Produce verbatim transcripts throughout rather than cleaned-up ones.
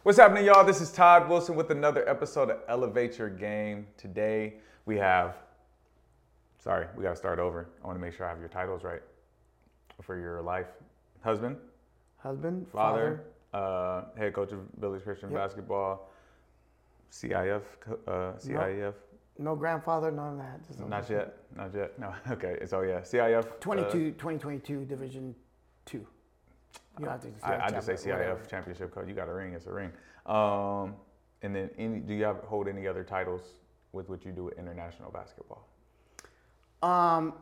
What's happening, y'all? This is Todd Wilson with another episode of Elevate Your Game. Today we have, sorry, we got to start over. I want to make sure I have your titles right for your life. Husband, Husband, father, father. uh, head coach of Village Christian Yep. Basketball, C I F, uh, C I F. No grandfather, none of that. Just Not yet, not yet. No, okay. So yeah, C I F. twenty-two, twenty twenty-two Division Two. You don't have to just Uh, I, I just say champion, C I F whatever. championship coach. You got a ring, it's a ring. Um, and then, any, do you have hold any other titles with what you do with international basketball? Um,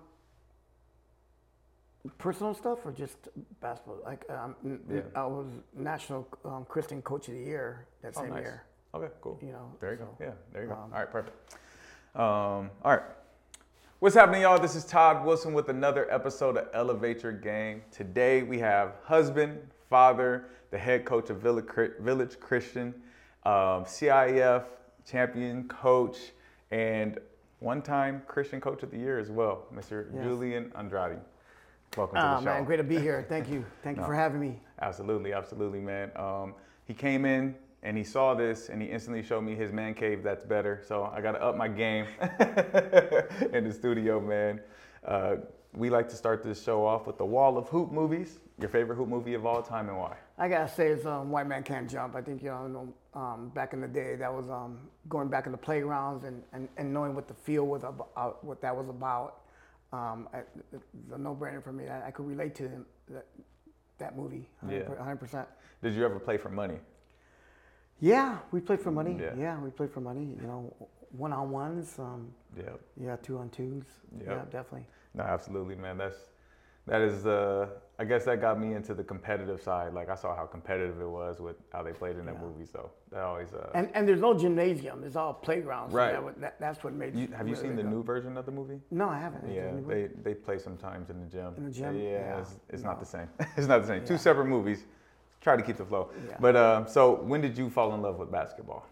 personal stuff or just basketball? Like um, n- Yeah. I was National um, Christian Coach of the Year that Oh, same nice. year. Okay, cool. You know. There you so, go. Yeah, there you go. um, All right, perfect. Um, all right. What's happening, y'all? This is Todd Wilson with another episode of Elevate Your Game. Today we have husband, father, the head coach of Village, Village Christian, um, C I F champion coach, and one-time Christian Coach of the Year as well, Mister Yes. Julian Andrade. Welcome to Ah, the show. man, great to be here. Thank you. Thank you No. for having me. Absolutely, absolutely, man. Um, he came in and he saw this and he instantly showed me his man cave that's better. So I got to up my game in the studio, man. Uh, we like to start this show off with the wall of hoop movies. Your favorite hoop movie of all time and why? I gotta say, it's um, White Man Can't Jump. I think you know, um, back in the day, that was um, going back in the playgrounds and, and, and knowing what the field was about, what that was about. Um, I, it's a no-brainer for me. I, I could relate to them, that, that movie, Yeah. one hundred percent. Did you ever play for money? Yeah, we played for money. Yeah. Yeah, we played for money. You know, one-on-ones. Um, Yeah. yeah, two-on-twos. Yep. Yeah, definitely. No, absolutely, man. That's that is. Uh, I guess that got me into the competitive side. Like I saw how competitive it was with how they played in that Yeah. movie. So that always. Uh, And and there's no gymnasium. It's all playgrounds. So Right. that, would- that, that's what made. you, have you really seen the good. new version of the movie? No, I haven't. Is Yeah, there any- they, they play sometimes in the gym. In the gym? Yeah, Yeah. it's, it's not No. the same. It's not the same. Two Yeah. separate movies. Try to keep the flow. Yeah. But uh, so when did you fall in love with basketball?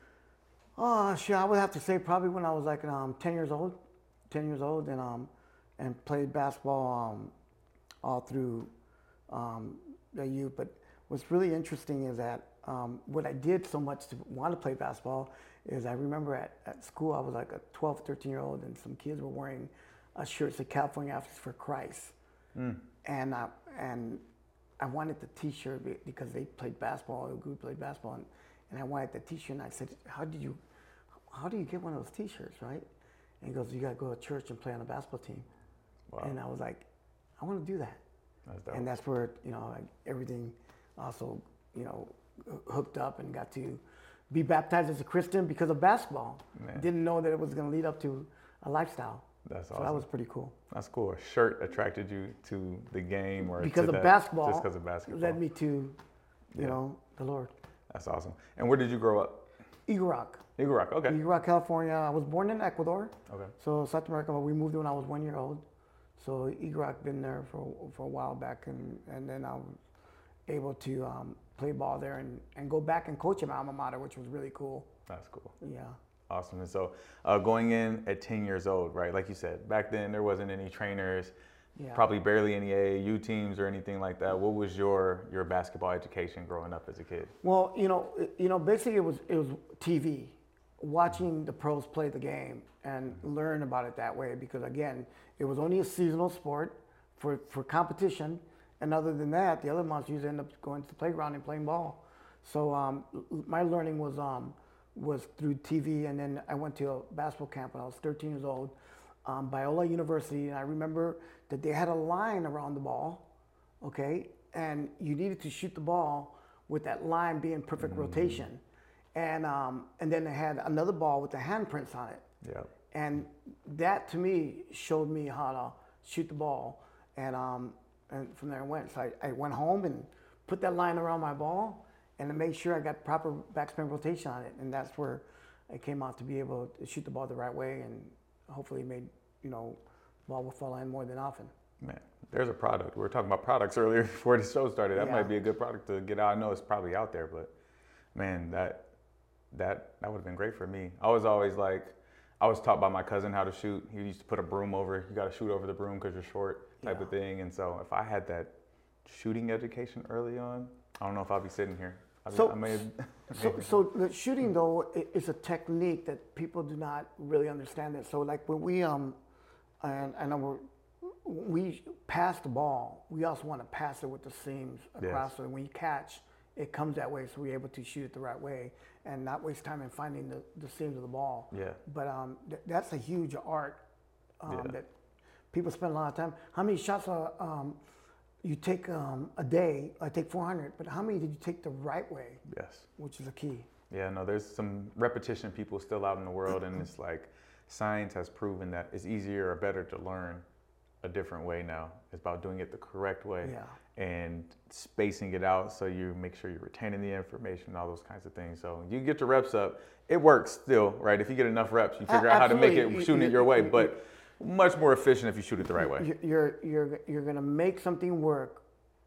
Oh, sure. I would have to say probably when I was like um, ten years old, ten years old, and um, and played basketball um, all through um, the youth. But what's really interesting is that um, what I did so much to want to play basketball is I remember at, at school I was like a twelve, thirteen year old, and some kids were wearing a shirt that said California Athletes for Christ, and I, and I wanted the T-shirt be- because they played basketball. The group played basketball, and, and I wanted the T-shirt. And I said, "How did you, how do you get one of those T-shirts, right?" And he goes, "You got to go to church and play on a basketball team." Wow. And I was like, "I want to do that." That's dope. And that's where you know like, everything also you know hooked up and got to be baptized as a Christian because of basketball. Man. Didn't know that it was going to lead up to a lifestyle. That's So awesome. that was pretty cool. That's cool. A shirt attracted you to the game or Because to of that, basketball, Just because of basketball. led me to, you Yeah. know, the Lord. That's awesome. And where did you grow up? Eagle Rock. Eagle Rock. Okay. Eagle Rock, California. I was born in Ecuador, Okay. so South America, but we moved when I was one year old. So Eagle Rock been there for for a while back, and, and then I was able to um, play ball there and, and go back and coach at my alma mater, which was really cool. That's cool. Yeah. Awesome. And so uh, going in at ten years old, right? Like you said, back then there wasn't any trainers, Yeah. probably barely any A A U teams or anything like that. What was your your basketball education growing up as a kid? Well, you know, it- you know, basically it was it was T V, watching the pros play the game and learn about it that way. Because again, it was only a seasonal sport for for competition, and other than that, the other months you end up going to the playground and playing ball. So um, l- my learning was um, was through T V, and then I went to a basketball camp when I was thirteen years old, um, Biola University, and I remember that they had a line around the ball, okay, and you needed to shoot the ball with that line being perfect rotation, and um, and then they had another ball with the handprints on it, Yeah. and that to me showed me how to shoot the ball, and um, and from there I went. So I, I went home and put that line around my ball, and to make sure I got proper backspin rotation on it, and that's where I came out to be able to shoot the ball the right way, and hopefully made you know ball will fall in more than often. Man, there's a product. We were talking about products earlier before the show started. That Yeah. might be a good product to get out. I know it's probably out there, but man, that that that would have been great for me. I was always like, I was taught by my cousin how to shoot. He used to put a broom over. You got to shoot over the broom because you're short, type Yeah. of thing. And so if I had that shooting education early on, I don't know if I'll be sitting here. I, So, I may, so, so the shooting though i- is a technique that people do not really understand it. So like when we um, and I know we're, we pass the ball, we also want to pass it with the seams across. Yes. So when you catch, it comes that way, so we're able to shoot it the right way and not waste time in finding the, the seams of the ball. Yeah. But um, th- that's a huge art um, Yeah. that people spend a lot of time. How many shots uh, um, you take um, a day? I take four hundred, but how many did you take the right way? yes. Which is a key. Yeah, no, there's some repetition people still out in the world, and it's like science has proven that it's easier or better to learn a different way now. It's about doing it the correct way Yeah. and spacing it out so you make sure you're retaining the information, all those kinds of things. So you get your reps up, it works still, right? If you get enough reps, you figure A- out how to make absolutely. it, shooting You- it your way, you- but much more efficient if you shoot it the right way. You- You're you're you're gonna make something work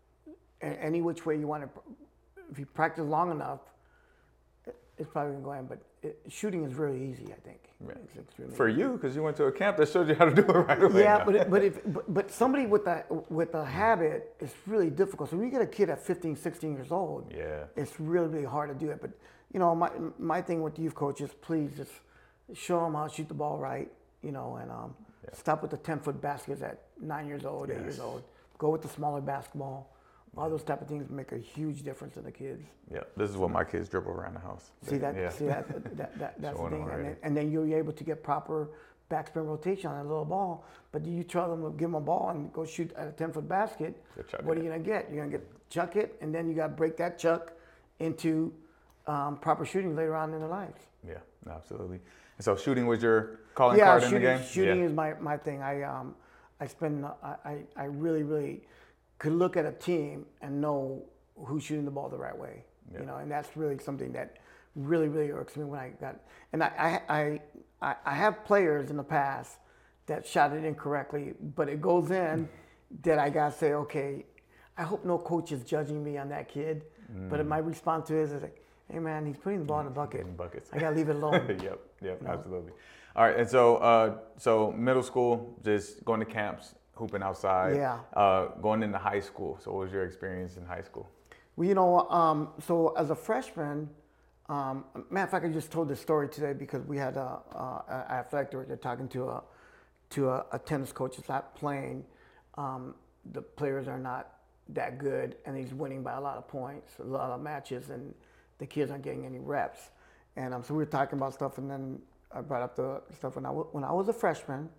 a- any which way you want to. If you practice long enough, it- it's probably gonna go in. But it, shooting is really easy, I think. Yeah. It's extremely For easy. you, because you went to a camp that showed you how to do it right away. Yeah, now. but it, but if but, but somebody with a with a habit, it's really difficult. So when you get a kid at fifteen, sixteen years old, Yeah. it's really really hard to do it. But you know, my my thing with youth coaches, please just show them how to shoot the ball right. You know, and um, stop with the ten foot baskets at nine years old, eight years Yes. old. Go with the smaller basketball. All those type of things make a huge difference in the kids. Yeah, this is what my kids dribble around the house. See that? Yeah. See that? that, that that's the Showing them thing. And already. then, and then you're able to get proper backspin rotation on a little ball. But you tell them to give them a ball and go shoot at a ten foot basket. They're chucking What are it. you gonna get? You're gonna get chuck it, and then you got to break that chuck into um, proper shooting later on in their lives. Yeah, no, absolutely. And so shooting was your calling Yeah, card shooting, in the game? shooting yeah. is my, my thing. I um I spend I, I, I really really could look at a team and know who's shooting the ball the right way. Yeah. You know, and that's really something that really really irks me when I got. And I I I, I have players in the past that shot it incorrectly, but it goes in that I gotta say, okay, I hope no coach is judging me on that kid. Mm. But my response to it is like, hey man, he's putting the ball in the bucket. In buckets. I gotta leave it alone. yep, yep, No. absolutely. All right, and so uh, so middle school, just going to camps, hooping outside. Yeah. Uh, going into high school. So what was your experience in high school? Well, you know, um, so as a freshman, um, matter of fact, I just told this story today because we had a, a, a athletic director talking to a to a, a tennis coach that's not playing. Um, the players are not that good, and he's winning by a lot of points, a lot of matches, and the kids aren't getting any reps. And um, so we were talking about stuff, and then I brought up the stuff when I w- when I was a freshman.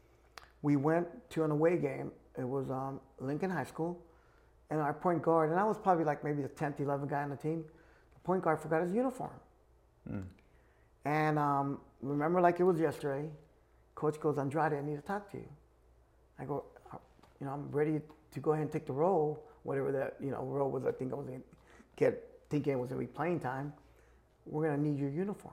We went to an away game. It was um, Lincoln High School, and our point guard, and I was probably like maybe the tenth, eleventh guy on the team. The point guard forgot his uniform. Mm. And um, remember like it was yesterday, coach goes, Andrade, I need to talk to you. I go, "Uh, you know, I'm ready to go ahead and take the role, whatever that, you know, role was. I think I was going to get, thinking it was going to be playing time. We're going to need your uniform.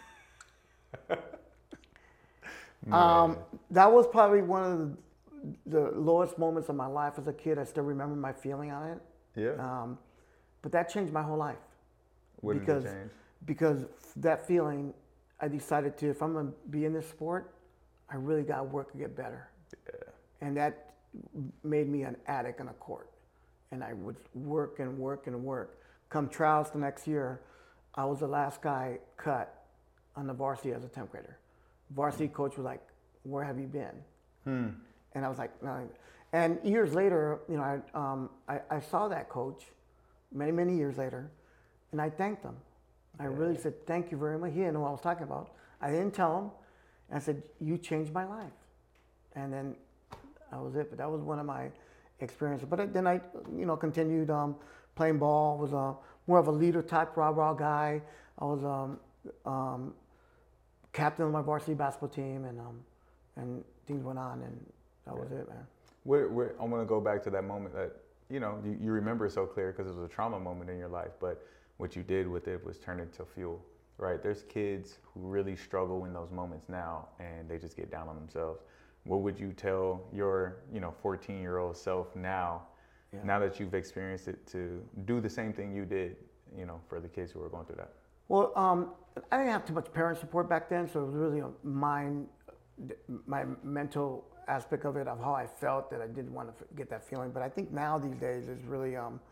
um, that was probably one of the, the lowest moments of my life as a kid. I still remember my feeling on it. Yeah. Um, but that changed my whole life. what did because it change? because that feeling, I decided to, if I'm gonna be in this sport, I really gotta work to get better. Yeah. And that made me an addict on a court. And I would work and work and work. Come trials the next year, I was the last guy cut on the varsity as a tenth grader. Varsity coach was like, where have you been? Hmm. And I was like, no. And years later, you know, I, um, I, I saw that coach many, many years later, and I thanked him. I really said, thank you very much. He didn't know what I was talking about. I didn't tell him. And I said, you changed my life. And then that was it. But that was one of my experiences. But then I, you know, continued um, playing ball. Was a, more of a leader type, rah-rah guy. I was um, um, captain of my varsity basketball team, and um, and things went on, and that was it, man. Where, where, I want to go back to that moment that, you know, you, you remember so clear because it was a trauma moment in your life, but what you did with it was turn it to fuel, right? There's kids who really struggle in those moments now and they just get down on themselves. What would you tell your, you know, fourteen-year-old self now, Yeah. now that you've experienced it, to do the same thing you did, you know, for the kids who are going through that? Well, um, I didn't have too much parent support back then, so it was really a mind, my mental aspect of it, of how I felt, that I didn't want to get that feeling. But I think now these days is really, um,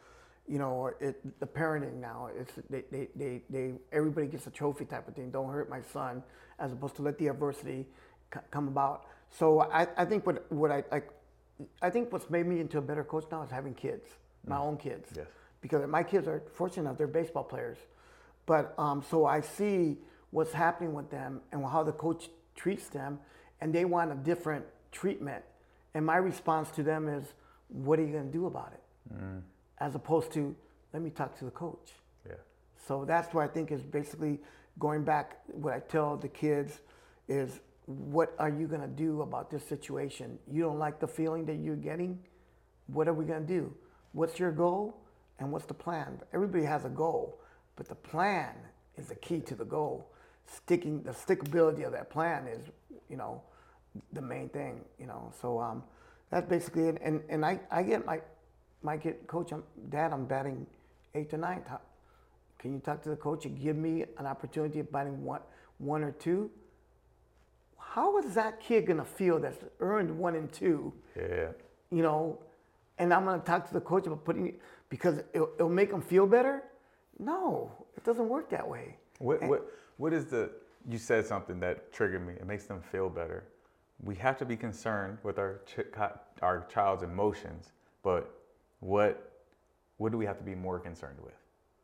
you know, it, the parenting now, it's they, they, they, they, everybody gets a trophy type of thing. Don't hurt my son, as opposed to let the adversity c- come about. So I, I think what, what I like, I think what's made me into a better coach now is having kids, my mm. own kids. Yes. Because my kids are fortunate enough, they're baseball players. But um, so I see what's happening with them and how the coach treats them, and they want a different treatment. And my response to them is, what are you going to do about it? Mm. As opposed to, let me talk to the coach. Yeah. So that's what I think is basically going back, what I tell the kids is, what are you going to do about this situation? You don't like the feeling that you're getting? What are we going to do? What's your goal and what's the plan? Everybody has a goal, but the plan is the key to the goal. Sticking, the stickability of that plan is, you know, the main thing, you know. So um, that's basically it. And, and I, I get my, my kid, coach, I'm, Dad, I'm batting eighth or ninth. Can you talk to the coach and give me an opportunity of batting one, one or two? How is that kid gonna feel that's earned one and two? Yeah. You know, and I'm gonna talk to the coach about putting it because it'll, it'll make them feel better? No, it doesn't work that way. What and, what what is the? You said something that triggered me. It makes them feel better. We have to be concerned with our ch- our child's emotions, but what what do we have to be more concerned with?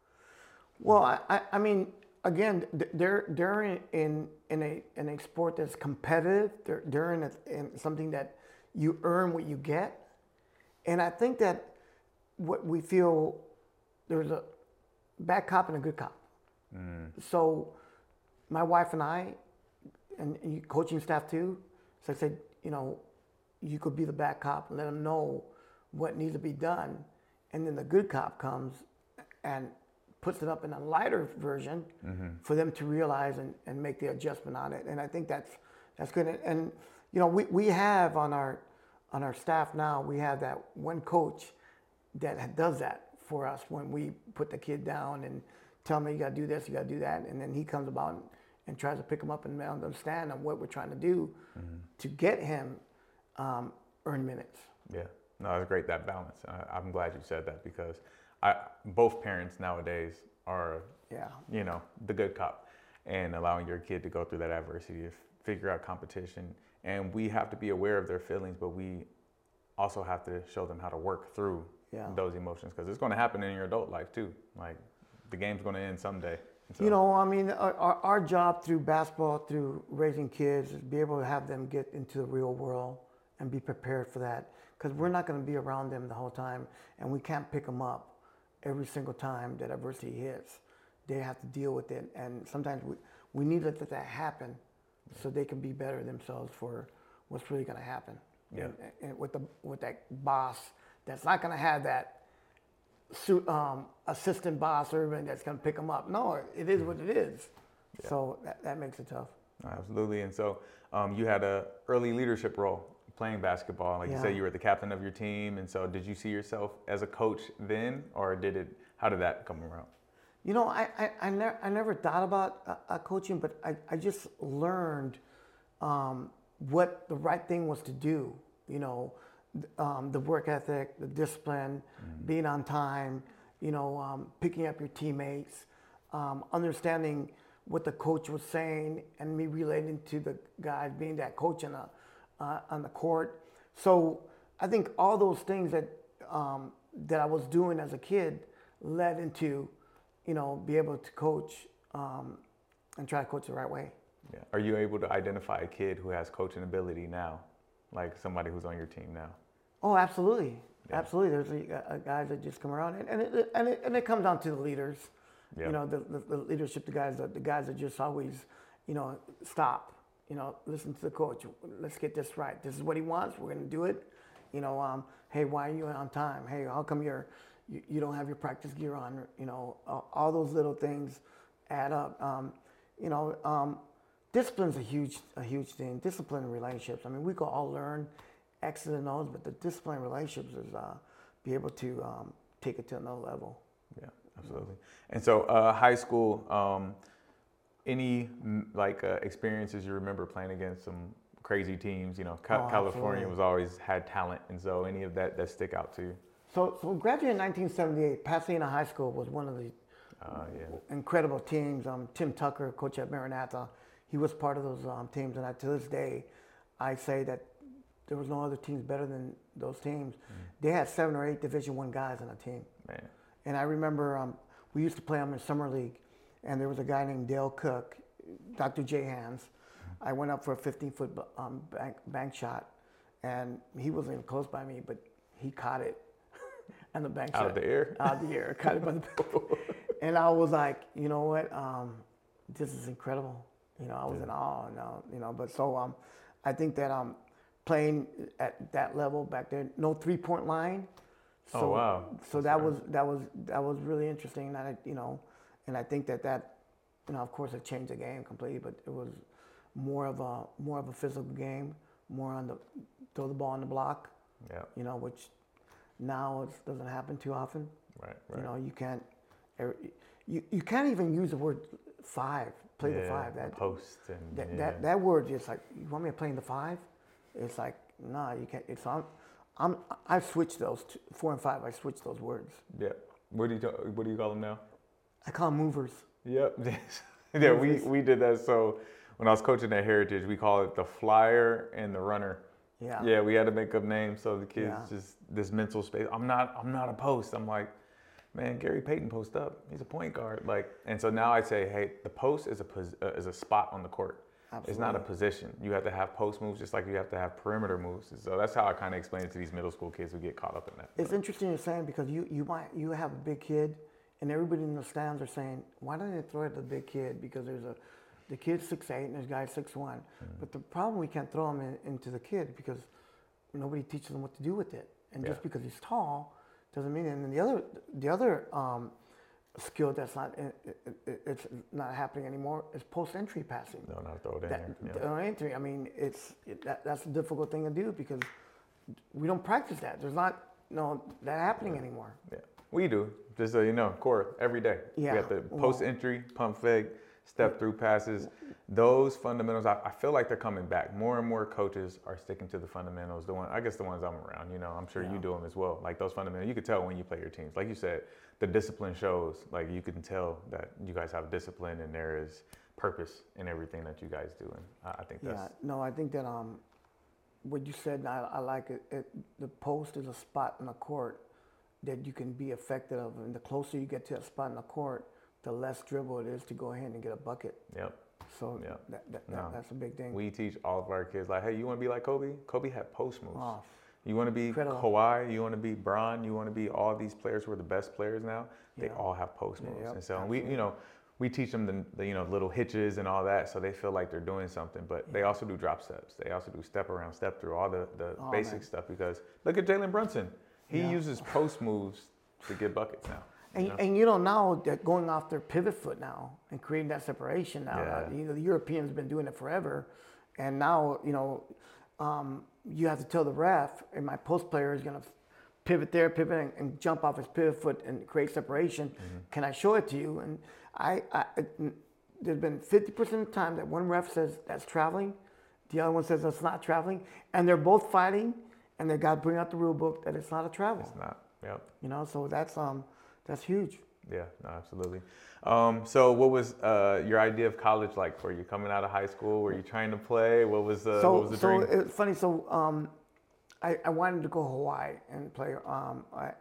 Well, I I, I mean. Again, they're they're in, in in a in a sport that's competitive. They're they're in, a, in something that you earn what you get, and I think that what we feel there's a bad cop and a good cop. Mm. So, my wife and I, and, and coaching staff too. So I said, you know, you could be the bad cop and let them know what needs to be done, and then the good cop comes and puts it up in a lighter version mm-hmm. for them to realize and, and make the adjustment on it. And I think that's that's good. And, and you know, we, we have on our on our staff now, we have that one coach that does that for us when we put the kid down and tell him, you got to do this, you got to do that. And then he comes about and, and tries to pick him up and understand on what we're trying to do mm-hmm. to get him um, earn minutes. Yeah, no, it's great, that balance. I, I'm glad you said that because I, both parents nowadays are, yeah. you know, the good cop and allowing your kid to go through that adversity, to figure out competition. And we have to be aware of their feelings, but we also have to show them how to work through yeah. those emotions because it's going to happen in your adult life too. Like the game's going to end someday. So. You know, I mean, our, our job through basketball, through raising kids, is be able to have them get into the real world and be prepared for that because we're not going to be around them the whole time and we can't pick them up. Every single time that adversity hits, they have to deal with it. And sometimes we, we need to let that happen so they can be better themselves for what's really going to happen. Yeah. And, and with the with that boss that's not going to have that suit, um, assistant boss or anything that's going to pick them up. No, it is what it is. Yeah. So that, that makes it tough. Absolutely. And so um, you had a early leadership role playing basketball. Like yeah. you said, you were the captain of your team. And so did you see yourself as a coach then, or did it, how did that come around? You know, I, I, I, ne- I never thought about uh, coaching, but I, I just learned um, what the right thing was to do. You know, um, the work ethic, the discipline, mm-hmm. being on time, you know, um, picking up your teammates, um, understanding what the coach was saying and me relating to the guys being that coach in a, Uh, on the court. So I think all those things that um, that I was doing as a kid led into, you know, be able to coach um, and try to coach the right way. Yeah. Are you able to identify a kid who has coaching ability now, like somebody who's on your team now? Oh, absolutely. Yeah. Absolutely. There's a, a guys that just come around, and and it, and it, and it comes down to the leaders. Yeah. You know, the, the, the leadership, the guys, the, the guys that just always, you know, stop. You know, listen to the coach. Let's get this right. This is what he wants. We're going to do it. You know, um, hey, why are you on time? Hey, how come you're, you, you don't have your practice gear on? You know, uh, all those little things add up. Um, you know, um, discipline's a huge, a huge thing. Discipline in relationships. I mean, we can all learn X's and O's, but the discipline in relationships is uh, be able to um, take it to another level. Yeah, absolutely. And so, uh, high school. Um, Any like uh, experiences you remember playing against some crazy teams? You know, Ca- oh, California absolutely. was always had talent, and so any of that that stick out to you? So, so graduated in nineteen seventy-eight. Pasadena High School was one of the Uh, yeah. incredible teams. Um, Tim Tucker, coach at Maranatha, he was part of those um, teams. And I, to this day, I say that there was no other teams better than those teams. Mm. They had seven or eight Division One guys on a team. Man. And I remember um, we used to play them in summer league, and there was a guy named Dale Cook, Doctor J Hands. Mm. I went up for a fifteen-foot um, bank, bank shot, and he wasn't even close by me, but he caught it. And the bank out shot, of the air? Out of the air, caught it by the And I was like, you know what? Um, this is incredible. You know, I was yeah. in awe. You know, you know, but so um, I think that um, playing at that level back there, no three-point line. So, oh wow! So That's that right. was that was that was really interesting. And I, you know, and I think that that, you know, of course, it changed the game completely. But it was more of a more of a physical game, more on the throw the ball on the block. Yeah. You know, which now it doesn't happen too often. Right. Right. You know, you can't. You, you can't even use the word five, play yeah, the five. That post and that, yeah. that that word is like, you want me to play in the five? It's like, nah, you can't. It's I'm, I'm I've switched those two, four and five. I switched those words. Yeah. What do you what do you call them now? I call them movers. Yep. yeah, we we did that. So when I was coaching at Heritage, we call it the flyer and the runner. Yeah. Yeah, we had to make up names so the kids Yeah. just this mental space. I'm not I'm not a post. I'm like, man, Gary Payton post up. He's a point guard. Like, and so now I say, hey, the post is a pos- uh, is a spot on the court. Absolutely. It's not a position. You have to have post moves just like you have to have perimeter moves. So that's how I kind of explain it to these middle school kids who get caught up in that. It's interesting you're saying, because you you might you have a big kid, and everybody in the stands are saying, why don't they throw it at the big kid? Because there's a the kid's six eight and there's guy six one. Mm-hmm. But the problem, we can't throw him in, into the kid because nobody teaches them what to do with it. And yeah. just because he's tall doesn't mean it. And then the other the other um, skill that's not it, it, it's not happening anymore is post entry passing. No, not throw it in that, there. Yeah. Entry. I mean, it's it, that, that's a difficult thing to do because we don't practice that. There's not no that happening yeah. anymore. Yeah, we do. Just so you know, core every day. Yeah. We got the post entry, pump fake, step through passes. Those fundamentals, I, I feel like they're coming back. More and more coaches are sticking to the fundamentals. The one, I guess, the ones I'm around. You know, I'm sure yeah. you do them as well. Like those fundamentals, you can tell when you play your teams. Like you said, the discipline shows. Like you can tell that you guys have discipline and there is purpose in everything that you guys do. And I, I think that's. Yeah. No, I think that um, what you said, I, I like it, it. The post is a spot in the court that you can be effective of, and the closer you get to that spot in the court, the less dribble it is to go ahead and get a bucket. Yep. So yep. that, that, that, no. that's a big thing. We teach all of our kids, like, hey, you want to be like Kobe? Kobe had post moves. Oh, you want to be incredible. Kawhi? You want to be Bron? You want to be all these players who are the best players now? They yeah. all have post moves. Yeah, yep, and so absolutely. we, you know, we teach them the, the, you know, little hitches and all that, so they feel like they're doing something. But yeah. they also do drop steps. They also do step around, step through, all the, the oh, basic man. stuff. Because look at Jalen Brunson. He yeah. uses post moves to get buckets now. And you know? and you know now that going off their pivot foot now and creating that separation now, Yeah. uh, you know the Europeans have been doing it forever, and now you know um, you have to tell the ref, and my post player is gonna pivot there, pivot and, and jump off his pivot foot and create separation. Mm-hmm. Can I show it to you? And I, I there's been fifty percent of the time that one ref says that's traveling, the other one says that's not traveling, and they're both fighting, and they got to bring out the rule book that it's not a travel. It's not. Yep. You know, so that's um. That's huge. Yeah, no, absolutely. Um, so what was uh, your idea of college like for you? Coming out of high school, were you trying to play? What was, uh, so, what was the so dream? So it's funny. So um, I, I wanted to go to Hawaii and play. Um, I,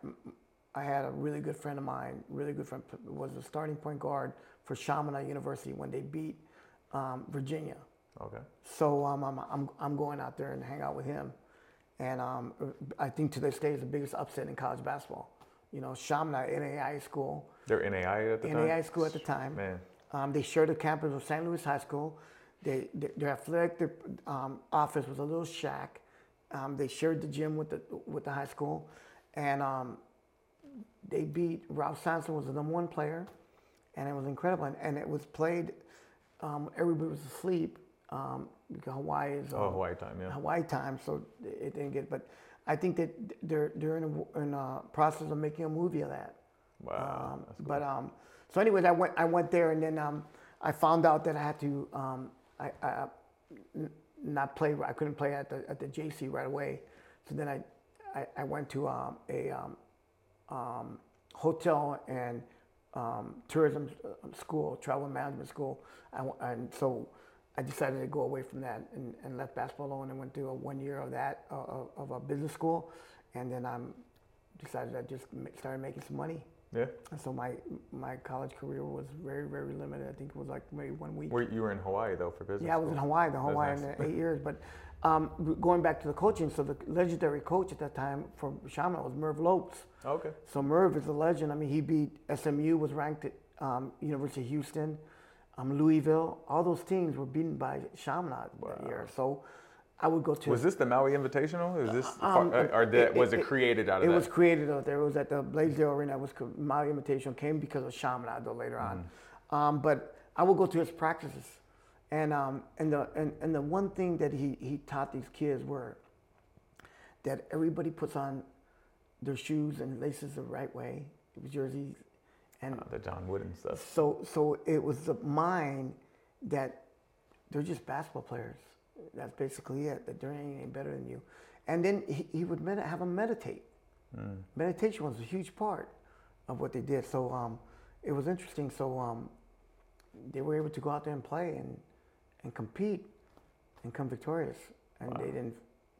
I had a really good friend of mine, really good friend, was the starting point guard for Chaminade University when they beat um, Virginia. Okay. So um, I'm, I'm, I'm going out there and hang out with him. And um, I think to this day is the biggest upset in college basketball. You know, Chaminade, N A I A school. They're N A I A at the N time? N A I A school at the time. Man. Um, they shared the campus with Saint Louis High School. They, they, their athletic their, um, office was a little shack. Um, they shared the gym with the with the high school. And um, they beat, Ralph Sampson was the number one player. And it was incredible. And, and it was played, um, everybody was asleep. Um, because Hawaii is... Oh, um, Hawaii time, yeah. Hawaii time, so it didn't get... But I think that they're they're in a, in a process of making a movie of that. Wow. Um, that's cool. But um, so anyways, I went I went there, and then um, I found out that I had to um, I, I n- not play. I couldn't play at the at the J C right away. So then I I, I went to um, a um, um, hotel and um, tourism school, travel management school, and, and so I decided to go away from that and, and left basketball alone and went through a one year of that uh, of, of a business school, and then I um, decided I just started making some money. Yeah. And so my my college career was very very limited. I think it was like maybe one week. Were you were in Hawaii though for business? Yeah, I was school. in Hawaii, the Hawaii nice. in eight years. But um, going back to the coaching, so the legendary coach at that time for Chaminade was Merv Lopes. Okay. So Merv is a legend. I mean, he beat S M U, was ranked at um, University of Houston, um, Louisville. All those teams were beaten by Chaminade wow. that year. So I would go to. Was this the Maui Invitational? Is this um, far, or did, it, was it, it created out of it that? It was created out there. It was at the Blaisdell Arena. It was Maui Invitational came because of Chaminade though later mm. on. Um, but I would go to his practices, and um, and the and, and the one thing that he he taught these kids were that everybody puts on their shoes and laces the right way, jerseys, and uh, the John Wooden stuff. So so it was the mind that they're just basketball players. That's basically it. That there ain't any better than you. And then he, he would med- have them meditate. Mm. Meditation was a huge part of what they did. So um, it was interesting. So um, they were able to go out there and play and and compete and come victorious. And wow. they didn't.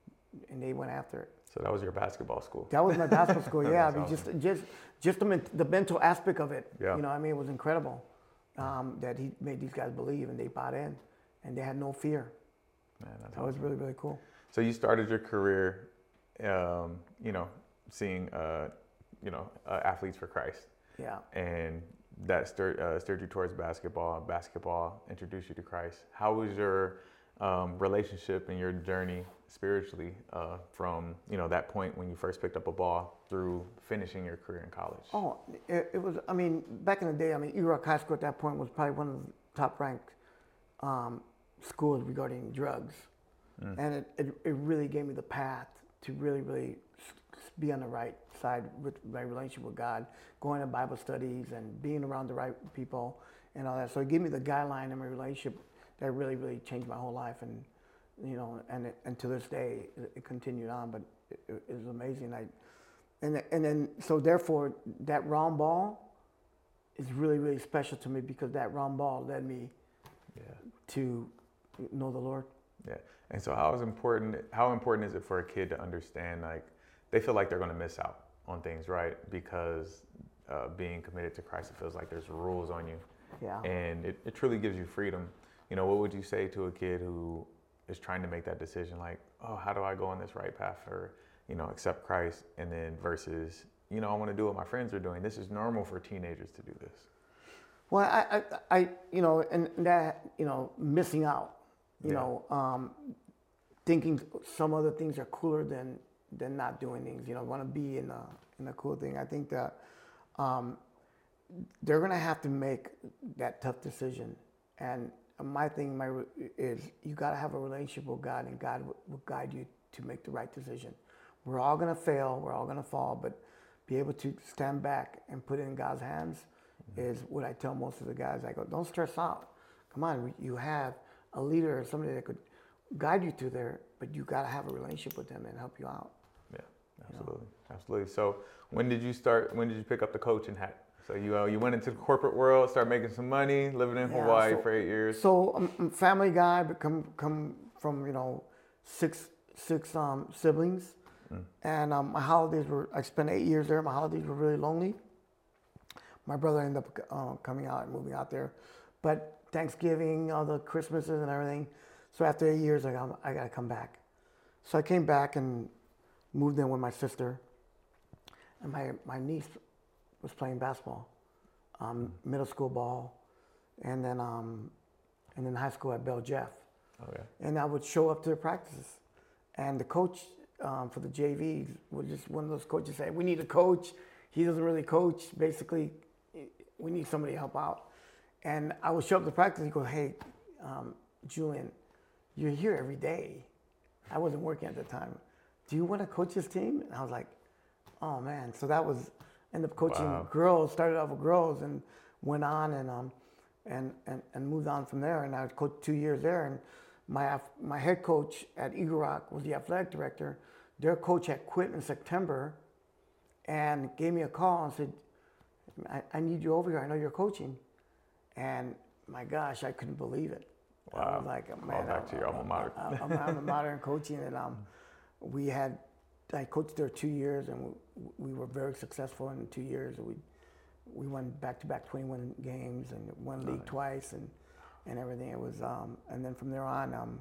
And they went after it. So that was your basketball school. That was my basketball school. Yeah, I mean, awesome. just just just the men- the mental aspect of it. Yeah. You know, I mean, it was incredible um, that he made these guys believe and they bought in, and they had no fear. Man, that's that awesome. was really really cool. So you started your career, um, you know, seeing, uh, you know, uh, athletes for Christ. Yeah. And that stirred, uh, stirred you towards basketball. Basketball introduced you to Christ. How was your um, relationship and your journey spiritually uh, from, you know, that point when you first picked up a ball through finishing your career in college? Oh, it, it was. I mean, back in the day, I mean, Eagle Rock High School at that point was probably one of the top ranked um, schools regarding drugs. Mm. And it, it, it really gave me the path to really, really be on the right side with my relationship with God, going to Bible studies and being around the right people and all that. So it gave me the guideline in my relationship that really, really changed my whole life. And, you know, and it, and to this day, it, it continued on, but it, it was amazing. I, and, and then, so therefore, that round ball is really, really special to me because that round ball led me yeah. to know the Lord. Yeah. And so how is important, how important is it for a kid to understand, like, they feel like they're going to miss out on things, right? Because uh, being committed to Christ, it feels like there's rules on you. Yeah. And it, it truly gives you freedom. You know, what would you say to a kid who is trying to make that decision, like, oh, how do I go on this right path or, you know, accept Christ? And then versus, you know, I want to do what my friends are doing. This is normal for teenagers to do this. Well, I, I, I you know, and that, you know, missing out. You yeah. know, um, thinking some other things are cooler than than not doing things. You know, want to be in a in a cool thing. I think that um, they're gonna have to make that tough decision. And my thing, my is you gotta have a relationship with God, and God will, will guide you to make the right decision. We're all gonna fail. We're all gonna fall, but be able to stand back and put it in God's hands mm-hmm. is what I tell most of the guys. I go, don't stress out. Come on, you have a leader or somebody that could guide you through there, but you got to have a relationship with them and help you out. Yeah, absolutely, you know? absolutely. So when did you start, when did you pick up the coaching hat? So you uh, you went into the corporate world, started making some money, living in yeah, Hawaii so, for eight years. So I'm um, a family guy, but come, come from, you know, six six um, siblings. Mm. And um, my holidays were, I spent eight years there. My holidays were really lonely. My brother ended up uh, coming out and moving out there. But Thanksgiving, all the Christmases and everything. So after eight years, I got, I got to come back. So I came back and moved in with my sister. And my, my niece was playing basketball, um, middle school ball, and then um, and then high school at Bell Jeff. Okay. And I would show up to the practices. And the coach um, for the J Vs was just one of those coaches say, we need a coach. He doesn't really coach. Basically, we need somebody to help out. And I would show up to practice. He goes, hey, um, Julian, you're here every day. I wasn't working at the time. Do you want to coach this team? And I was like, oh, man. So that was, ended up coaching wow. girls, started off with girls and went on and um and, and, and moved on from there. And I coached two years there. And my my head coach at Eagle Rock was the athletic director. Their coach had quit in September. and gave me a call and said, I, I need you over here. I know you're coaching. And my gosh, I couldn't believe it. Wow. I was like, man, Call back I'm, to your alma mater. I'm, I'm, I'm a mater in coaching, and um, we had, I coached there two years, and we, we were very successful in two years. We we won back-to-back twenty-one games and won league Nice. twice, and and everything. It was, um, and then from there on, um,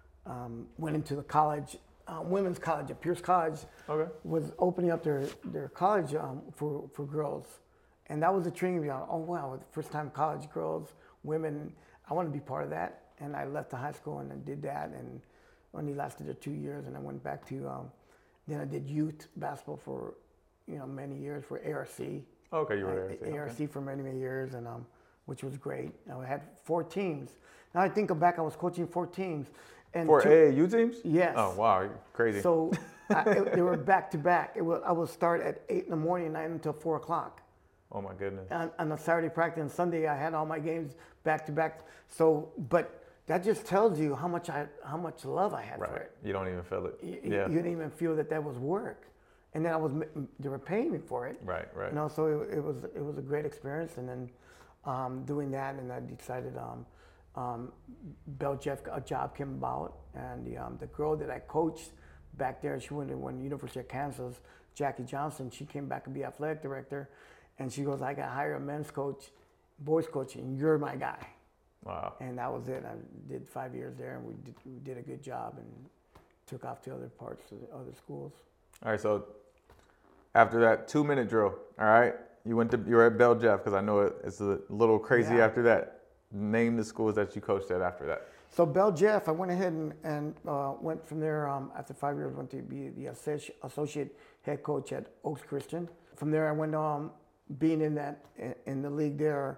um, went into the college, uh, women's college at Pierce College. Okay. Was opening up their their college um, for for girls, and that was a training ground. Oh wow, the first time college girls, women. I want to be part of that. And I left the high school and I did that, and only lasted there two years. And I went back to, um, then I did youth basketball for, you know, many years for A R C. Okay, you were there. A R C for many, many years, and um, which was great. I had four teams. Now I think back, I was coaching four teams. And For two, A A U teams? Yes. Oh, wow, you're crazy. So I, it, they were back to back. It was, I would start at eight in the morning and night until four o'clock. Oh my goodness. On, on a Saturday practice, and Sunday I had all my games back to back. So, but that just tells you how much I, how much love I had Right. for it. You don't even feel it. You, yeah. you didn't even feel that that was work, and then I was, they were paying me for it. Right, right. You know, so it, it was, it was a great experience. And then um, doing that, and I decided, um, um, Bell Jeff, a job came about, and the, um, the girl that I coached back there, she went to one University of Kansas, Jackie Johnson. She came back to be athletic director, and she goes, "I got hired a men's coach, boys coach, and you're my guy." Wow. And that was it. I did five years there, and we did, we did a good job, and took off to other parts of the other schools. All right, so after that two minute drill, all right, you went to, you were at Bell Jeff, because I know it, it's a little crazy Yeah. after that. Name the schools that you coached at after that. So Bell Jeff, I went ahead and, and uh, went from there, um, after five years, went to be the associ- associate head coach at Oaks Christian. From there, I went on, being in that, in the league there,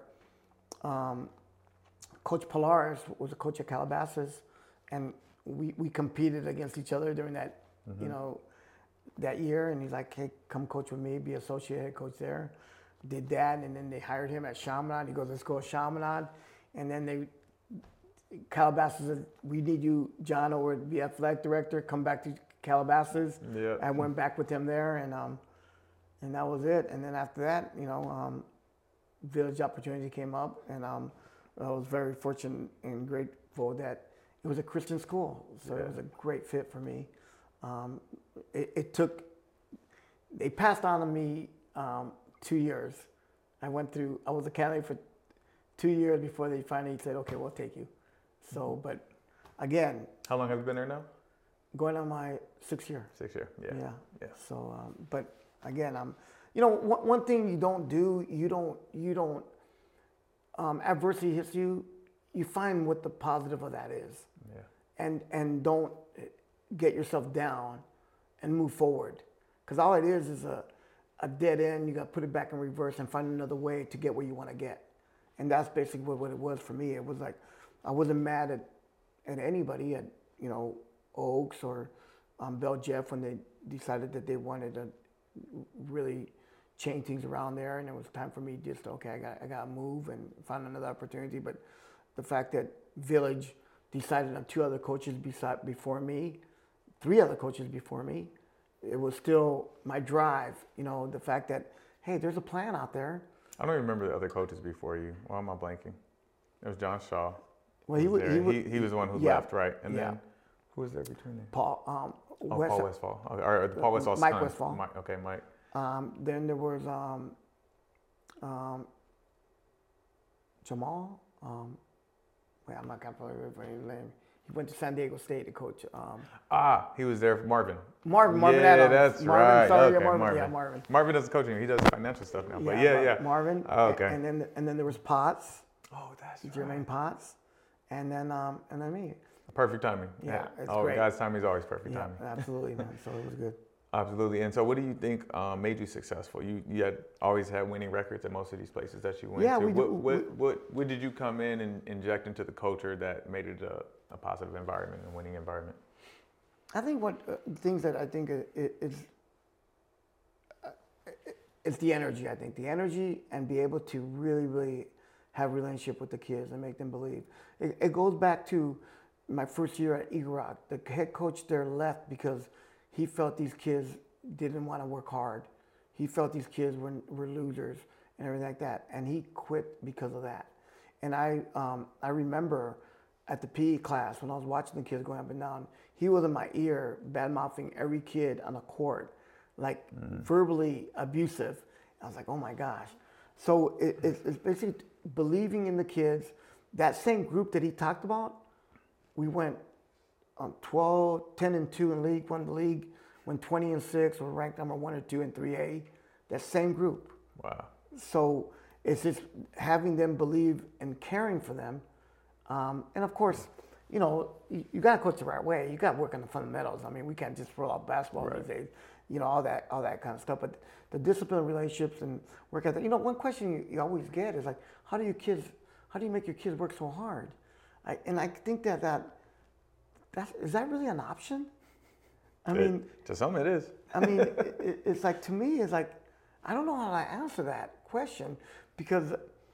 um, Coach Polaris was a coach at Calabasas, and we, we competed against each other during that, mm-hmm. you know, that year. And he's like, "Hey, come coach with me, be associate head coach there." Did that, and then they hired him at Chaminade. He goes, "Let's go to Chaminade." And then they, Calabasas said, "We need you, John, over to be athletic director. Come back to Calabasas." Yeah. I went back with him there, and um, and that was it. And then after that, you know, um, Village opportunity came up, and um, I was very fortunate and grateful that it was a Christian school, so yeah. it was a great fit for me. Um, it, it took, they passed on to me um, two years. I went through, I was a candidate for two years before they finally said, "Okay, we'll take you." So, but again. How long have you been there now? Going on my sixth year. Six year, yeah. Yeah. yeah. So, um, but again, I'm, you know, one, one thing you don't do, you don't, you don't, um, adversity hits you, you find what the positive of that is. Yeah. And, and don't get yourself down and move forward. Because all it is is a, a dead end. You got to put it back in reverse and find another way to get where you want to get. And that's basically what, what it was for me. It was like, I wasn't mad at, at anybody, at, you know, Oaks or um, Bell Jeff, when they decided that they wanted to really change things around there, and it was time for me just to, okay, I got I got to move and find another opportunity. But the fact that Village decided on two other coaches beside before me, three other coaches before me, it was still my drive. You know, the fact that, hey, there's a plan out there. I don't even remember the other coaches before you. Why am I blanking? It was John Shaw. Well, he was there. he, was, he, he was the one who yeah, left, right? And yeah. then who was there between there? Paul um, Oh, West, Paul Westfall. Okay, or, or Paul Westfall's Mike son. Westfall. Mike, okay, Mike. Um, then there was um, um, Jamal. Um, wait, I'm not gonna remember his name. He went to San Diego State to coach. Um, Ah, he was there for Marvin. Marvin, Marvin yeah, Adams. that's Marvin, right. Sorry, okay, yeah, Marvin, Marvin. Yeah, Marvin. Marvin does coaching. He does financial stuff now. But yeah, Mar- yeah. Marvin. Oh, okay. And then and then there was Potts, Oh, that's Jermaine right. Potts, and then um, and then me. Perfect timing. Yeah, it's oh, great. God's timing is always perfect Yeah, timing. absolutely, man. So it was good. Absolutely. And so, what do you think um, made you successful? You you had always had winning records at most of these places that you went Yeah, to. we what, do- what, we- what what did you come in and inject into the culture that made it a, a positive environment, a winning environment? I think what uh, things that I think it, it, is uh, it's the energy. I think the energy and be able to really, really have a relationship with the kids and make them believe. It, it goes back to my first year at Eagle Rock. The head coach there left because he felt these kids didn't want to work hard. he felt these kids were were losers and everything like that, and he quit because of that. And I um, I remember at the P E class when I was watching the kids going up and down, he was in my ear bad mouthing every kid on the court, like mm. verbally abusive. I was like, oh my gosh. So it, it's, it's basically believing in the kids. That same group that he talked about, we went um, twelve, ten and two in league, won the league, went twenty and six, were ranked number one or two in three A. That same group. Wow. So it's just having them believe and caring for them. Um, and of course, you know, you, you got to coach the right way. You got to work on the fundamentals. I mean, we can't just roll out basketball right. these days. You know, all that, all that kind of stuff. But the discipline, relationships, and work ethic. You know, one question you, you always get is like, how do your kids, how do you make your kids work so hard? I, and I think that that, that's, is that really an option? I it, mean, to some it is. I mean, it, it, it's like, to me, it's like, I don't know how to answer that question because.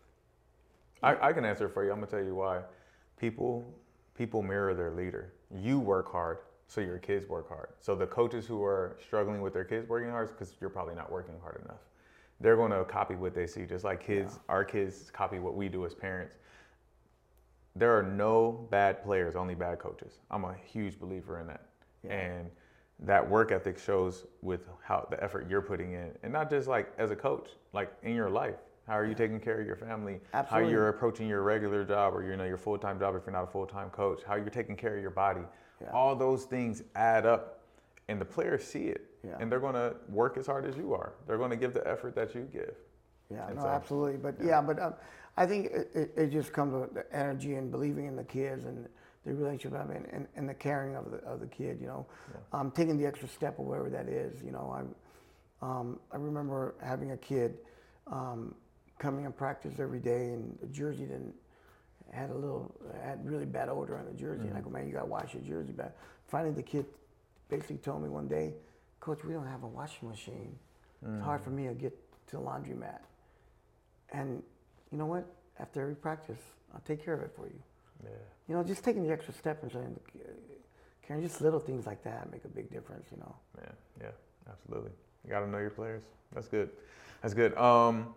I, I can answer it for you. I'm gonna tell you why. People, people mirror their leader. You work hard, so your kids work hard. So the coaches who are struggling with their kids working hard is because you're probably not working hard enough. They're going to copy what they see, just like kids, yeah. our kids copy what we do as parents. There are no bad players, only bad coaches. I'm a huge believer in that. Yeah. And that work ethic shows with how the effort you're putting in, and not just like as a coach, like in your life. How are you taking care of your family? Absolutely. How you're approaching your regular job or you know your full-time job if you're not a full-time coach. How you're taking care of your body. Yeah. All those things add up, and the players see it, yeah. and they're going to work as hard as you are. They're going to give the effort that you give. Yeah, and no, so, absolutely. But yeah, yeah but um, I think it, it, it just comes with the energy and believing in the kids and the relationship. I mean, and, and the caring of the of the kid. You know, yeah. um, taking the extra step or whatever that is. You know, I um, I remember having a kid. Um, coming in practice every day, and the jersey didn't had a little had really bad odor on the jersey. Mm-hmm. And I go, man, you gotta wash your jersey back. Finally, the kid basically told me one day, Coach, we don't have a washing machine. Mm-hmm. It's hard for me to get to the laundromat. And you know what? After every practice, I'll take care of it for you. Yeah. You know, just taking the extra step and saying, Karen, just little things like that make a big difference. You know. Yeah, yeah, absolutely. You gotta know your players. That's good. That's good. Um,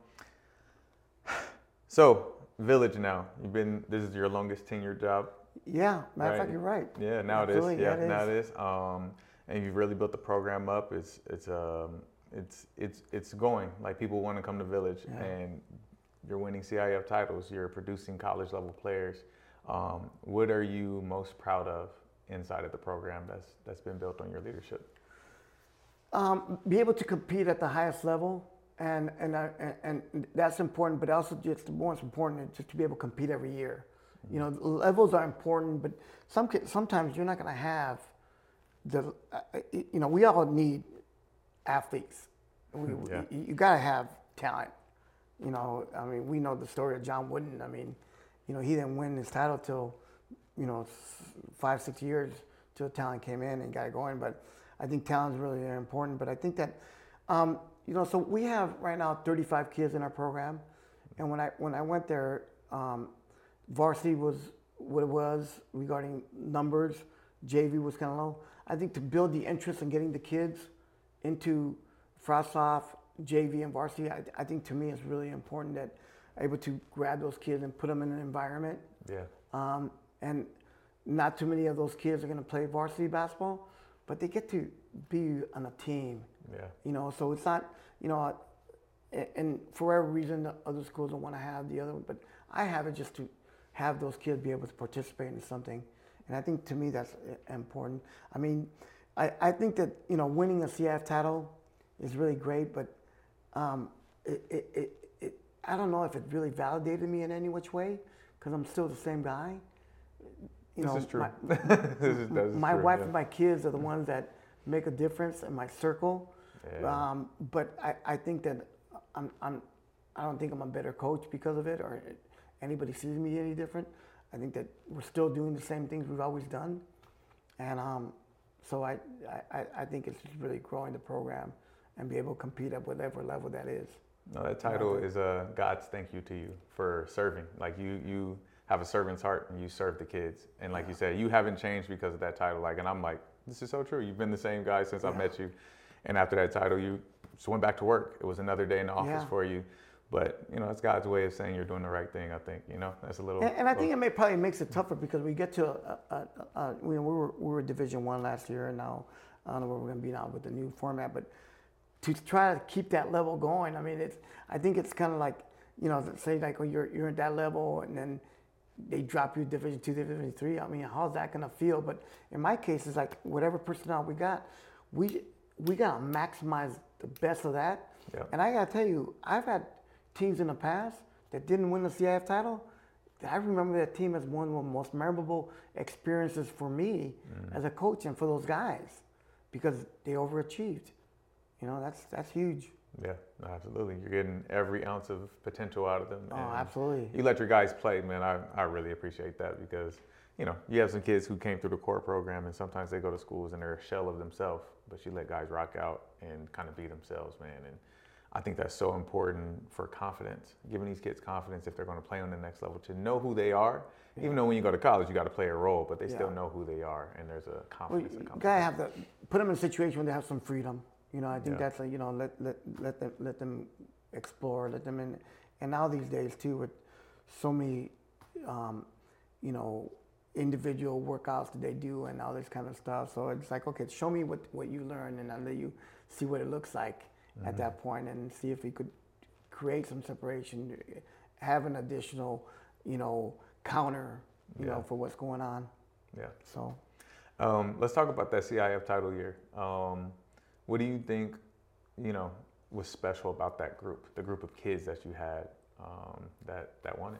So, Village now. You've been, this is your longest tenured job? Yeah, matter of fact, you're right. Yeah, now Absolutely. it is. Yeah, yeah it now is. it is. Um, and you've really built the program up. It's it's um it's it's it's going. Like people want to come to Village, yeah. and you're winning C I F titles. You're producing college level players. Um, what are you most proud of inside of the program that's that's been built on your leadership? Um, be able to compete at the highest level. And and, I, and and that's important, but also just the most important is just to be able to compete every year. Mm-hmm. You know, levels are important, but some sometimes you're not going to have the. Uh, you know, we all need athletes. We, yeah. You, you got to have talent. You know, I mean, we know the story of John Wooden. I mean, you know, he didn't win his title till, you know, five six years till talent came in and got it going. But I think talent is really very important. But I think that. Um, You know, so we have right now thirty-five kids in our program, and when I when I went there, um, varsity was what it was regarding numbers. J V was kind of low. I think to build the interest in getting the kids into Frostoff, J V, and varsity, I, I think to me it's really important that I'm able to grab those kids and put them in an environment. Yeah. Um, and not too many of those kids are going to play varsity basketball, but they get to be on a team. Yeah. You know, so it's not, you know, and for whatever reason, the other schools don't want to have the other one, but I have it just to have those kids be able to participate in something. And I think to me that's important. I mean, I, I think that, you know, winning a C I F title is really great, but um, it, it, it, it, I don't know if it really validated me in any which way, because I'm still the same guy. You this know, is true. My, this is, this is my true, wife yeah. and my kids are the ones that make a difference in my circle. Yeah. Um, but I, I think that I'm, I'm, I don't think I'm a better coach because of it, or anybody sees me any different. I think that we're still doing the same things we've always done. And um, so I, I, I think it's just really growing the program and be able to compete at whatever level that is. No, that title is a God's thank you to you for serving. Like you, you have a servant's heart and you serve the kids. And like yeah. you said, you haven't changed because of that title. Like, and I'm like, this is so true. You've been the same guy since yeah. I met you. And after that title, you just went back to work. It was another day in the office Yeah. for you. But, you know, it's God's way of saying you're doing the right thing, I think. You know, that's a little. And, and I think little, it may probably makes it tougher because we get to, a, a, a, a, we, we were we were Division One last year, and now I don't know where we're going to be now with the new format. But to try to keep that level going, I mean, it's I think it's kind of like, you know, say like when you're you're at that level, and then they drop you Division Two, Division Three. I mean, how's that going to feel? But in my case, it's like whatever personnel we got, we we got to maximize the best of that. Yeah. And I got to tell you, I've had teams in the past that didn't win the C I F title. I remember that team as one of the most memorable experiences for me mm. as a coach and for those guys because they overachieved. You know, that's that's huge. Yeah, no, absolutely. You're getting every ounce of potential out of them. Oh, absolutely. You let your guys play, man. I, I really appreciate that because, you know, you have some kids who came through the core program and sometimes they go to schools and they're a shell of themselves, but you let guys rock out and kind of be themselves, man. And I think that's so important for confidence, giving these kids confidence if they're going to play on the next level, to know who they are. Yeah. Even though when you go to college, you got to play a role, but they yeah. still know who they are, and there's a confidence well, that comes. You gotta have to put them in a situation where they have some freedom. You know, I think yeah. that's a, you know, let let let them let them explore, let them in. And now these days too, with so many, um, you know, individual workouts that they do and all this kind of stuff. So it's like, okay, show me what what you learned, and I'll let you see what it looks like. Mm-hmm. At that point, and see if we could create some separation, have an additional, you know, counter, you yeah. know, for what's going on. Yeah. So, um, let's talk about that C I F title year. Um, what do you think, you know, was special about that group, the group of kids that you had um, that that won it?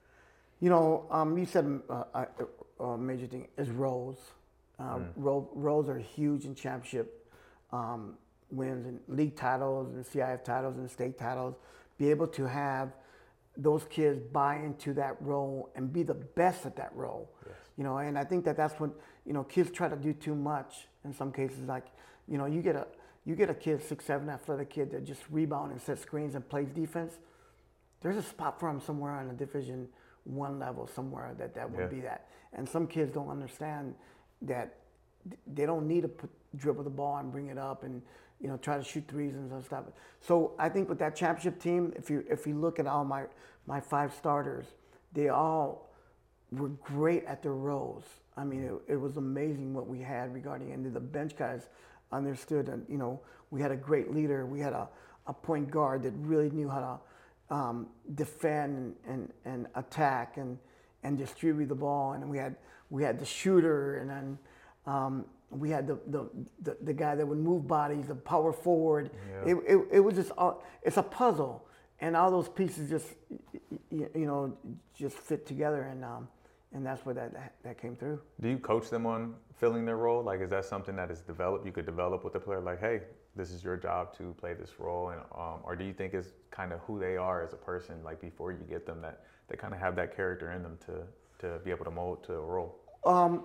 You know, um, you said uh, a, a major thing is roles. Uh, mm. ro- roles are huge in championship. Um, wins and league titles and C I F titles and state titles, be able to have those kids buy into that role and be the best at that role. Yes. You know, and I think that that's when, you know, kids try to do too much in some cases. Like, you know, you get a you get a kid, six, seven athletic kid that just rebound and set screens and plays defense. There's a spot for him somewhere on a Division One level somewhere that that would yeah. be that. And some kids don't understand that they don't need to put, dribble the ball and bring it up and, you know, try to shoot threes and stuff. So I think with that championship team, if you if you look at all my my five starters, they all were great at their roles. I mean, it, it was amazing what we had regarding, and the bench guys understood. And you know, we had a great leader. We had a, a point guard that really knew how to um, defend and, and attack and and distribute the ball. And we had we had the shooter, and then. Um, We had the, the, the, the guy that would move bodies, the power forward. Yeah. It, it, it was just, all, it's a puzzle. And all those pieces just, you, you know, just fit together. And um, and that's where that, that, that came through. Do you coach them on filling their role? Like, is that something that is developed, you could develop with the player? Like, hey, this is your job to play this role. And um, or do you think it's kind of who they are as a person, like before you get them, that they kind of have that character in them to, to be able to mold to a role? Um.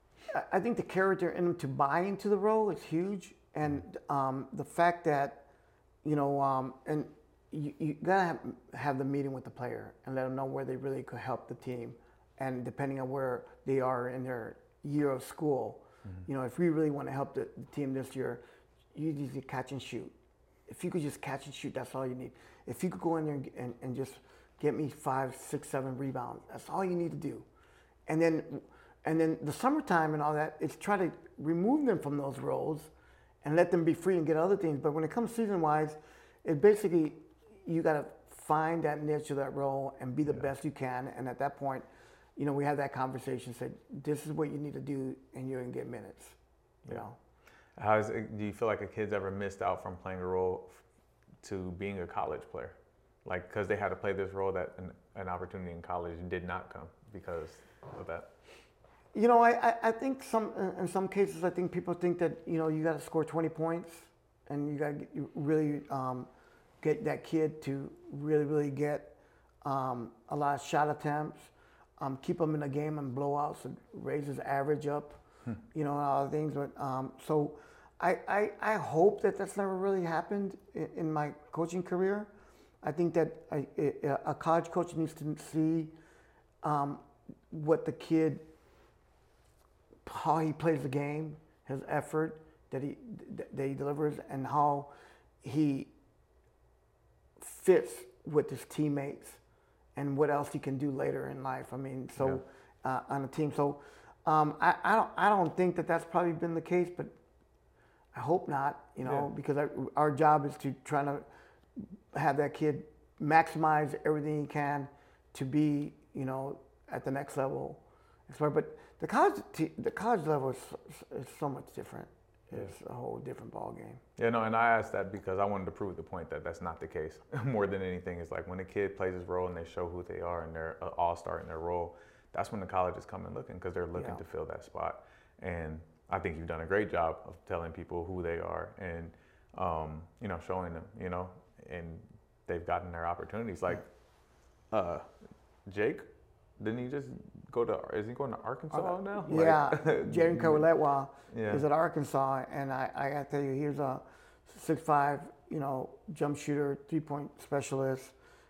I think the character in them to buy into the role is huge, and um, the fact that, you know, um, and you, you gotta have, have the meeting with the player and let them know where they really could help the team, and depending on where they are in their year of school, mm-hmm. you know, if we really want to help the, the team this year, you need to catch and shoot. If you could just catch and shoot, that's all you need. If you could go in there and, and, and just get me five, six, seven rebounds, that's all you need to do, and then. And then the summertime and all that, it's try to remove them from those roles and let them be free and get other things. But when it comes season-wise, it basically, you got to find that niche of that role and be the yeah. best you can. And at that point, you know, we had that conversation, said, this is what you need to do, and you're going to get minutes, you yeah. know. How is it, do you feel like a kid's ever missed out from playing a role to being a college player? Like, because they had to play this role that an, an opportunity in college did not come because of that? You know, I, I think some in some cases I think people think that, you know, you got to score twenty points and you got to really um, get that kid to really really get um, a lot of shot attempts, um, keep them in the game and blowouts and raise his average up, hmm. you know, and all the things. But um, so I, I I hope that that's never really happened in, in my coaching career. I think that a, a college coach needs to see um, what the kid. How he plays the game, his effort that he that he delivers, and how he fits with his teammates and what else he can do later in life. I mean, so yeah. uh, on a team. So um, I, I don't I don't think that that's probably been the case, but I hope not. You know, yeah. because I, our job is to try to have that kid maximize everything he can to be, you know, at the next level. But the college the college level is, is so much different. It's a whole different ball game. Yeah, no, and I asked that because I wanted to prove the point that that's not the case. More than anything, it's like when a kid plays his role and they show who they are and they're an all-star in their role, that's when the colleges come in looking because they're looking yeah. to fill that spot. And I think you've done a great job of telling people who they are and, um, you know, showing them, you know, and they've gotten their opportunities. Like uh, Jake, didn't he just go to, is he going to Arkansas now? Yeah, like, Jaden Kawaletwa yeah. is at Arkansas, and I, I got to tell you, he's a six five, you know, jump shooter, three-point specialist,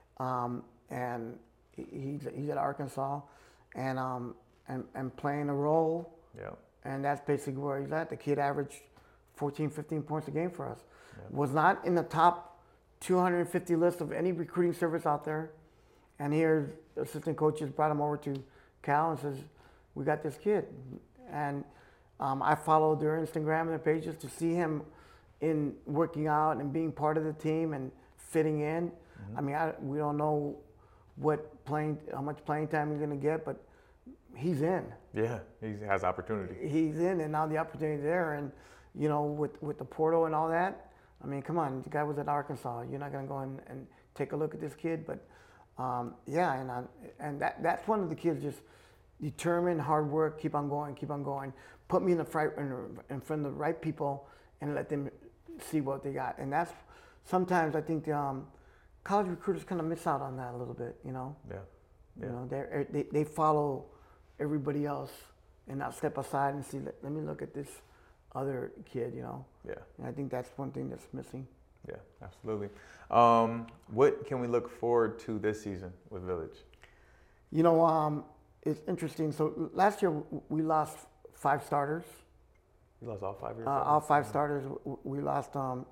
um, and he's he's at Arkansas, and um and, and playing a role. Yeah. And that's basically where he's at. The kid averaged fourteen, fifteen points a game for us. Yeah. Was not in the top two hundred fifty list of any recruiting service out there. And here, assistant coaches brought him over to Cal and says, we got this kid. And um, I followed their Instagram and their pages to see him in working out and being part of the team and fitting in. Mm-hmm. I mean, I, we don't know what playing, how much playing time he's going to get, but he's in. Yeah, he has opportunity. He's in, and now the opportunity there. And, you know, with, with the portal and all that, I mean, come on, the guy was at Arkansas. You're not going to go in and take a look at this kid, but Um, yeah, and I, and that that's one of the kids, just determined, hard work, keep on going, keep on going. Put me in the front in front of the right people and let them see what they got. And that's sometimes I think the, um, college recruiters kind of miss out on that a little bit. You know. Yeah. yeah. You know, they they follow everybody else and not step aside and see. Let, let me look at this other kid. You know. Yeah. And I think that's one thing that's missing. Yeah, absolutely. Um, what can we look forward to this season with Village? You know, um, it's interesting. So last year we lost five starters. You lost all five years? Uh, all five starters. We lost, um,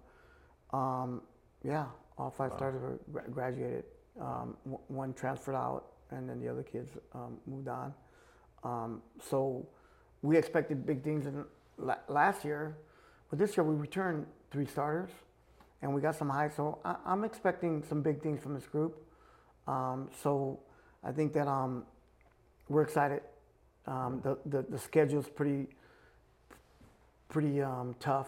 um, yeah, all five wow. starters were graduated. Um, one transferred out, and then the other kids um, moved on. Um, so we expected big things in last year, but this year we returned three starters. And we got some high, so I, I'm expecting some big things from this group. Um, so I think that um, we're excited. Um, the, the the schedule's pretty pretty um, tough,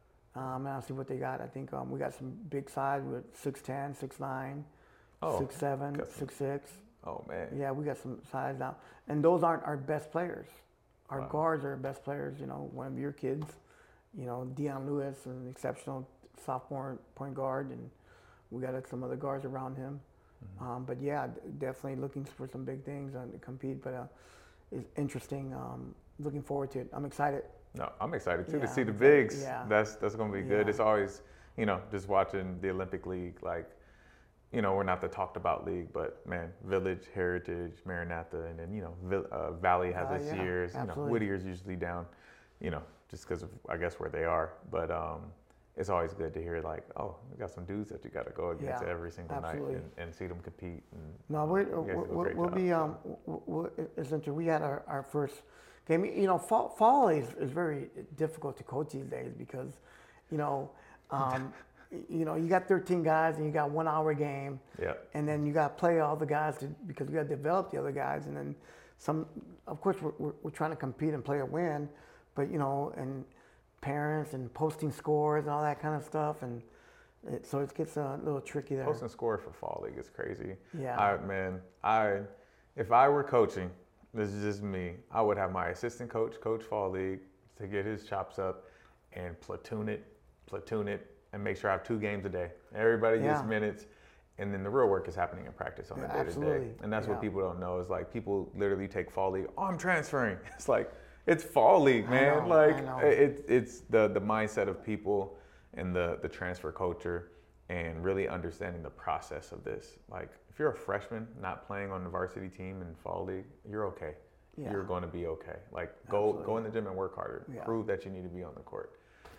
um, and I'll see what they got. I think um, we got some big size with six ten, six nine, oh, six seven, six six. Oh man. Yeah, we got some size now, and those aren't our best players. Our wow. guards are our best players. You know, one of your kids, you know, Deion Lewis, an exceptional sophomore point guard, and we got some other guards around him. Mm-hmm. Um, but yeah, definitely looking for some big things and to compete. But uh, it's interesting. Um, looking forward to it. I'm excited. No, I'm excited too yeah, to see the bigs. Yeah. That's that's gonna be good. Yeah. It's always, you know, just watching the Olympic League. Like, you know, we're not the talked about league, but man, Village, Heritage, Maranatha, and then you know, uh, Valley has uh, its yeah, years. absolutely. You know, Whittier's usually down. You know, just because of I guess where they are, but. Um, It's always good to hear like, oh, we got some dudes that you got to go against yeah, every single absolutely. night and, and see them compete. And, no, we're, we're, we'll be. Um, we'll, it's interesting. We had our, our first game. You know, fall, fall is, is very difficult to coach these days because, you know, um, you know, you got thirteen guys and you got one hour game. Yeah. And then you got to play all the guys to, because we got to develop the other guys. And then some. Of course, we're, we're we're trying to compete and play a win, but you know, and. Parents and posting scores and all that kind of stuff, and it, so it gets a little tricky there. Posting score for fall league is crazy. Yeah. I, man, I if I were coaching, this is just me. I would have my assistant coach coach fall league to get his chops up, and platoon it, platoon it, and make sure I have two games a day. Everybody gets yeah. minutes, and then the real work is happening in practice on yeah, a day to day. And that's yeah. what people don't know is like people literally take fall league. Oh, I'm transferring. It's like. It's fall league, man. I know, like I know. it, it's the the mindset of people and the the transfer culture and really understanding the process of this. Like if you're a freshman not playing on the varsity team in fall league, you're okay. Yeah. You're going to be okay. Like go Absolutely. go in the gym and work harder. Yeah. Prove that you need to be on the court.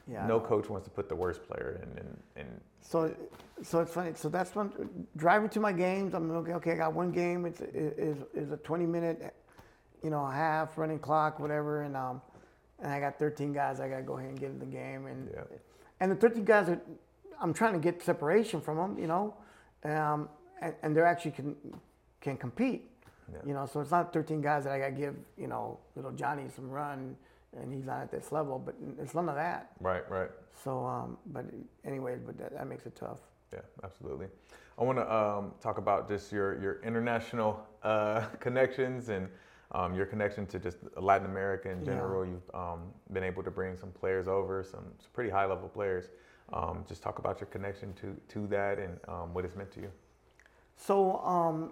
Yeah, no no. coach wants to put the worst player in. in, in So, so it's funny. So that's when driving to my games. I'm okay. Okay, I got one game. It's is is a twenty minute, you know, half running clock, whatever, and um, and I got thirteen guys. I got to go ahead and get in the game, and Yeah. and the thirteen guys are, I'm trying to get separation from them, you know, um, and, and they're actually can can compete. Yeah. You know, so it's not thirteen guys that I got to give, you know, little Johnny some run, and he's not at this level, but it's none of that. Right, right. So, um, but anyways, but that, that makes it tough. Yeah, absolutely. I want to um, talk about just your your international uh, connections and um, your connection to just Latin America in general. Yeah. You've um, been able to bring some players over, some, some pretty high level players. Um, just talk about your connection to to that and um, what it's meant to you. So, um,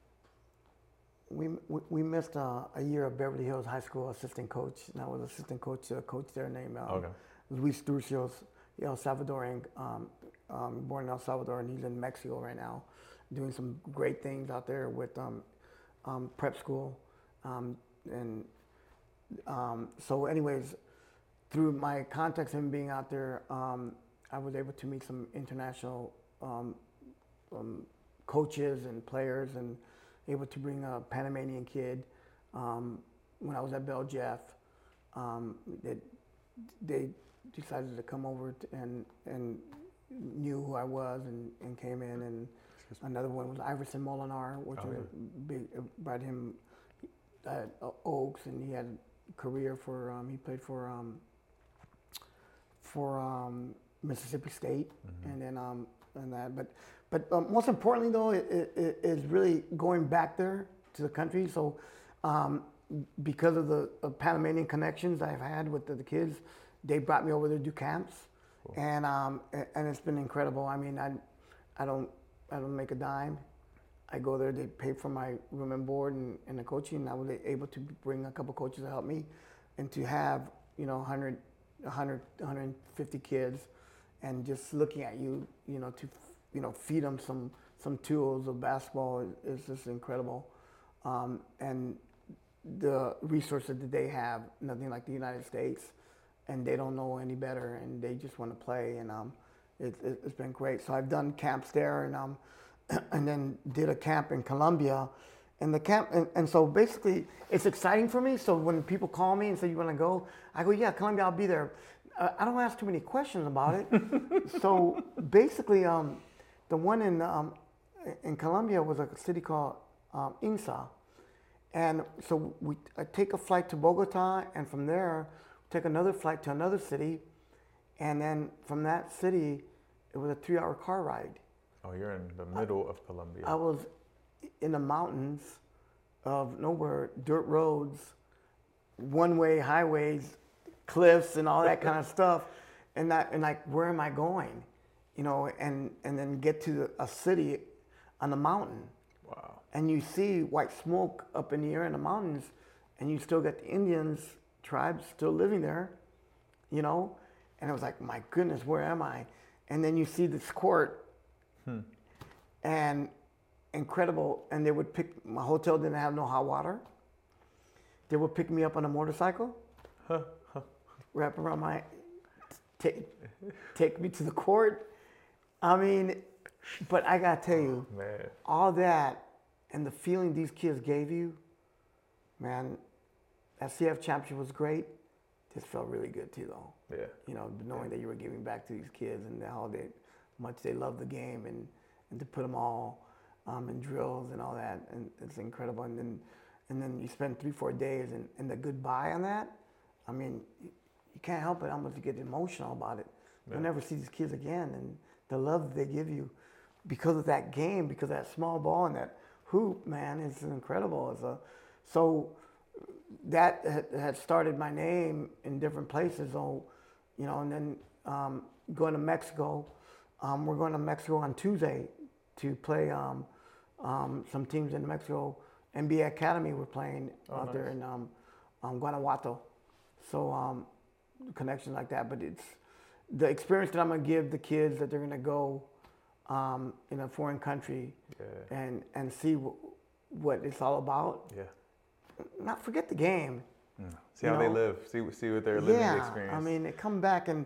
we, we we missed uh, a year of Beverly Hills High School assistant coach, and I was assistant coach to a coach there named um, Okay. Luis Turcios, El Salvadorian, um, um, born in El Salvador, and he's in Mexico right now, doing some great things out there with um, um, prep school, um, and um, so anyways, through my contacts him being out there, um, I was able to meet some international um, um, coaches and players, and able to bring a Panamanian kid. Um, when I was at Bell Jeff, um, they, they decided to come over t- and and knew who I was and, and came in. And another one was Iverson Molinar, which Oh, was yeah. a big, uh, brought him at uh, Oaks, and he had a career for, um, he played for um, for um, Mississippi State, Mm-hmm. and then um, and that. But but um, most importantly though, it, it, it is really going back there to the country. So um, because of the uh, Panamanian connections I've had with the, the kids, they brought me over there to do camps, Cool. and um, a- and it's been incredible. I mean, I I don't I don't make a dime. I go there, they pay for my room and board and, and the coaching, and I was able to bring a couple coaches to help me, and to have, you know, one hundred, one hundred, one hundred fifty kids, and just looking at you, you know, to, you know, feed them some, some tools of basketball is, is just incredible. Um, and the resources that they have, nothing like the United States, and they don't know any better, and they just want to play, and um, it, it, it's been great. So I've done camps there, and um, and then did a camp in Colombia, and the camp, and, and so basically it's exciting for me. So when people call me and say you want to go, I go, yeah, Colombia, I'll be there. Uh, I don't ask too many questions about it. So basically, um, the one in um, in Colombia was a city called um, Insa, and so we I take a flight to Bogota, and from there take another flight to another city, and then from that city, it was a three-hour car ride. Oh, you're in the middle of Colombia. I was in the mountains of nowhere, dirt roads, one-way highways, cliffs, and all that kind of stuff. And that, and like, where am I going? You know, and and then get to the, a city on a mountain, Wow. and you see white smoke up in the air in the mountains, and you still got the Indians tribes still living there, you know. And I was like, my goodness, where am I? And then you see this court. Hmm. And incredible, and they would pick, my hotel didn't have no hot water. They would pick me up on a motorcycle, wrap around my, take, take me to the court. I mean, but I gotta tell you, Man. all that and the feeling these kids gave you, man, that C F championship was great. This felt really good too, though. Yeah. You know, knowing that you were giving back to these kids and how they, much they love the game, and, and to put them all um, in drills and all that, and it's incredible. And then, and then you spend three, four days, and, and the goodbye on that. I mean, you, you can't help it. Almost get emotional about it. Yeah. You'll never see these kids again, and the love that they give you because of that game, because of that small ball and that hoop, man, it's incredible. It's a, so that had, had started my name in different places. So, you know, and then um, going to Mexico. Um, we're going to Mexico on Tuesday to play um, um, some teams in Mexico. N B A Academy we're playing Oh, out nice. there in um, um, Guanajuato. So um, connections like that. But it's the experience that I'm going to give the kids, that they're going to go um, in a foreign country Yeah. and, and see w- what it's all about. Yeah. Not forget the game. Mm. See You how they know? live. See see what their living Yeah, experience. I mean, they come back and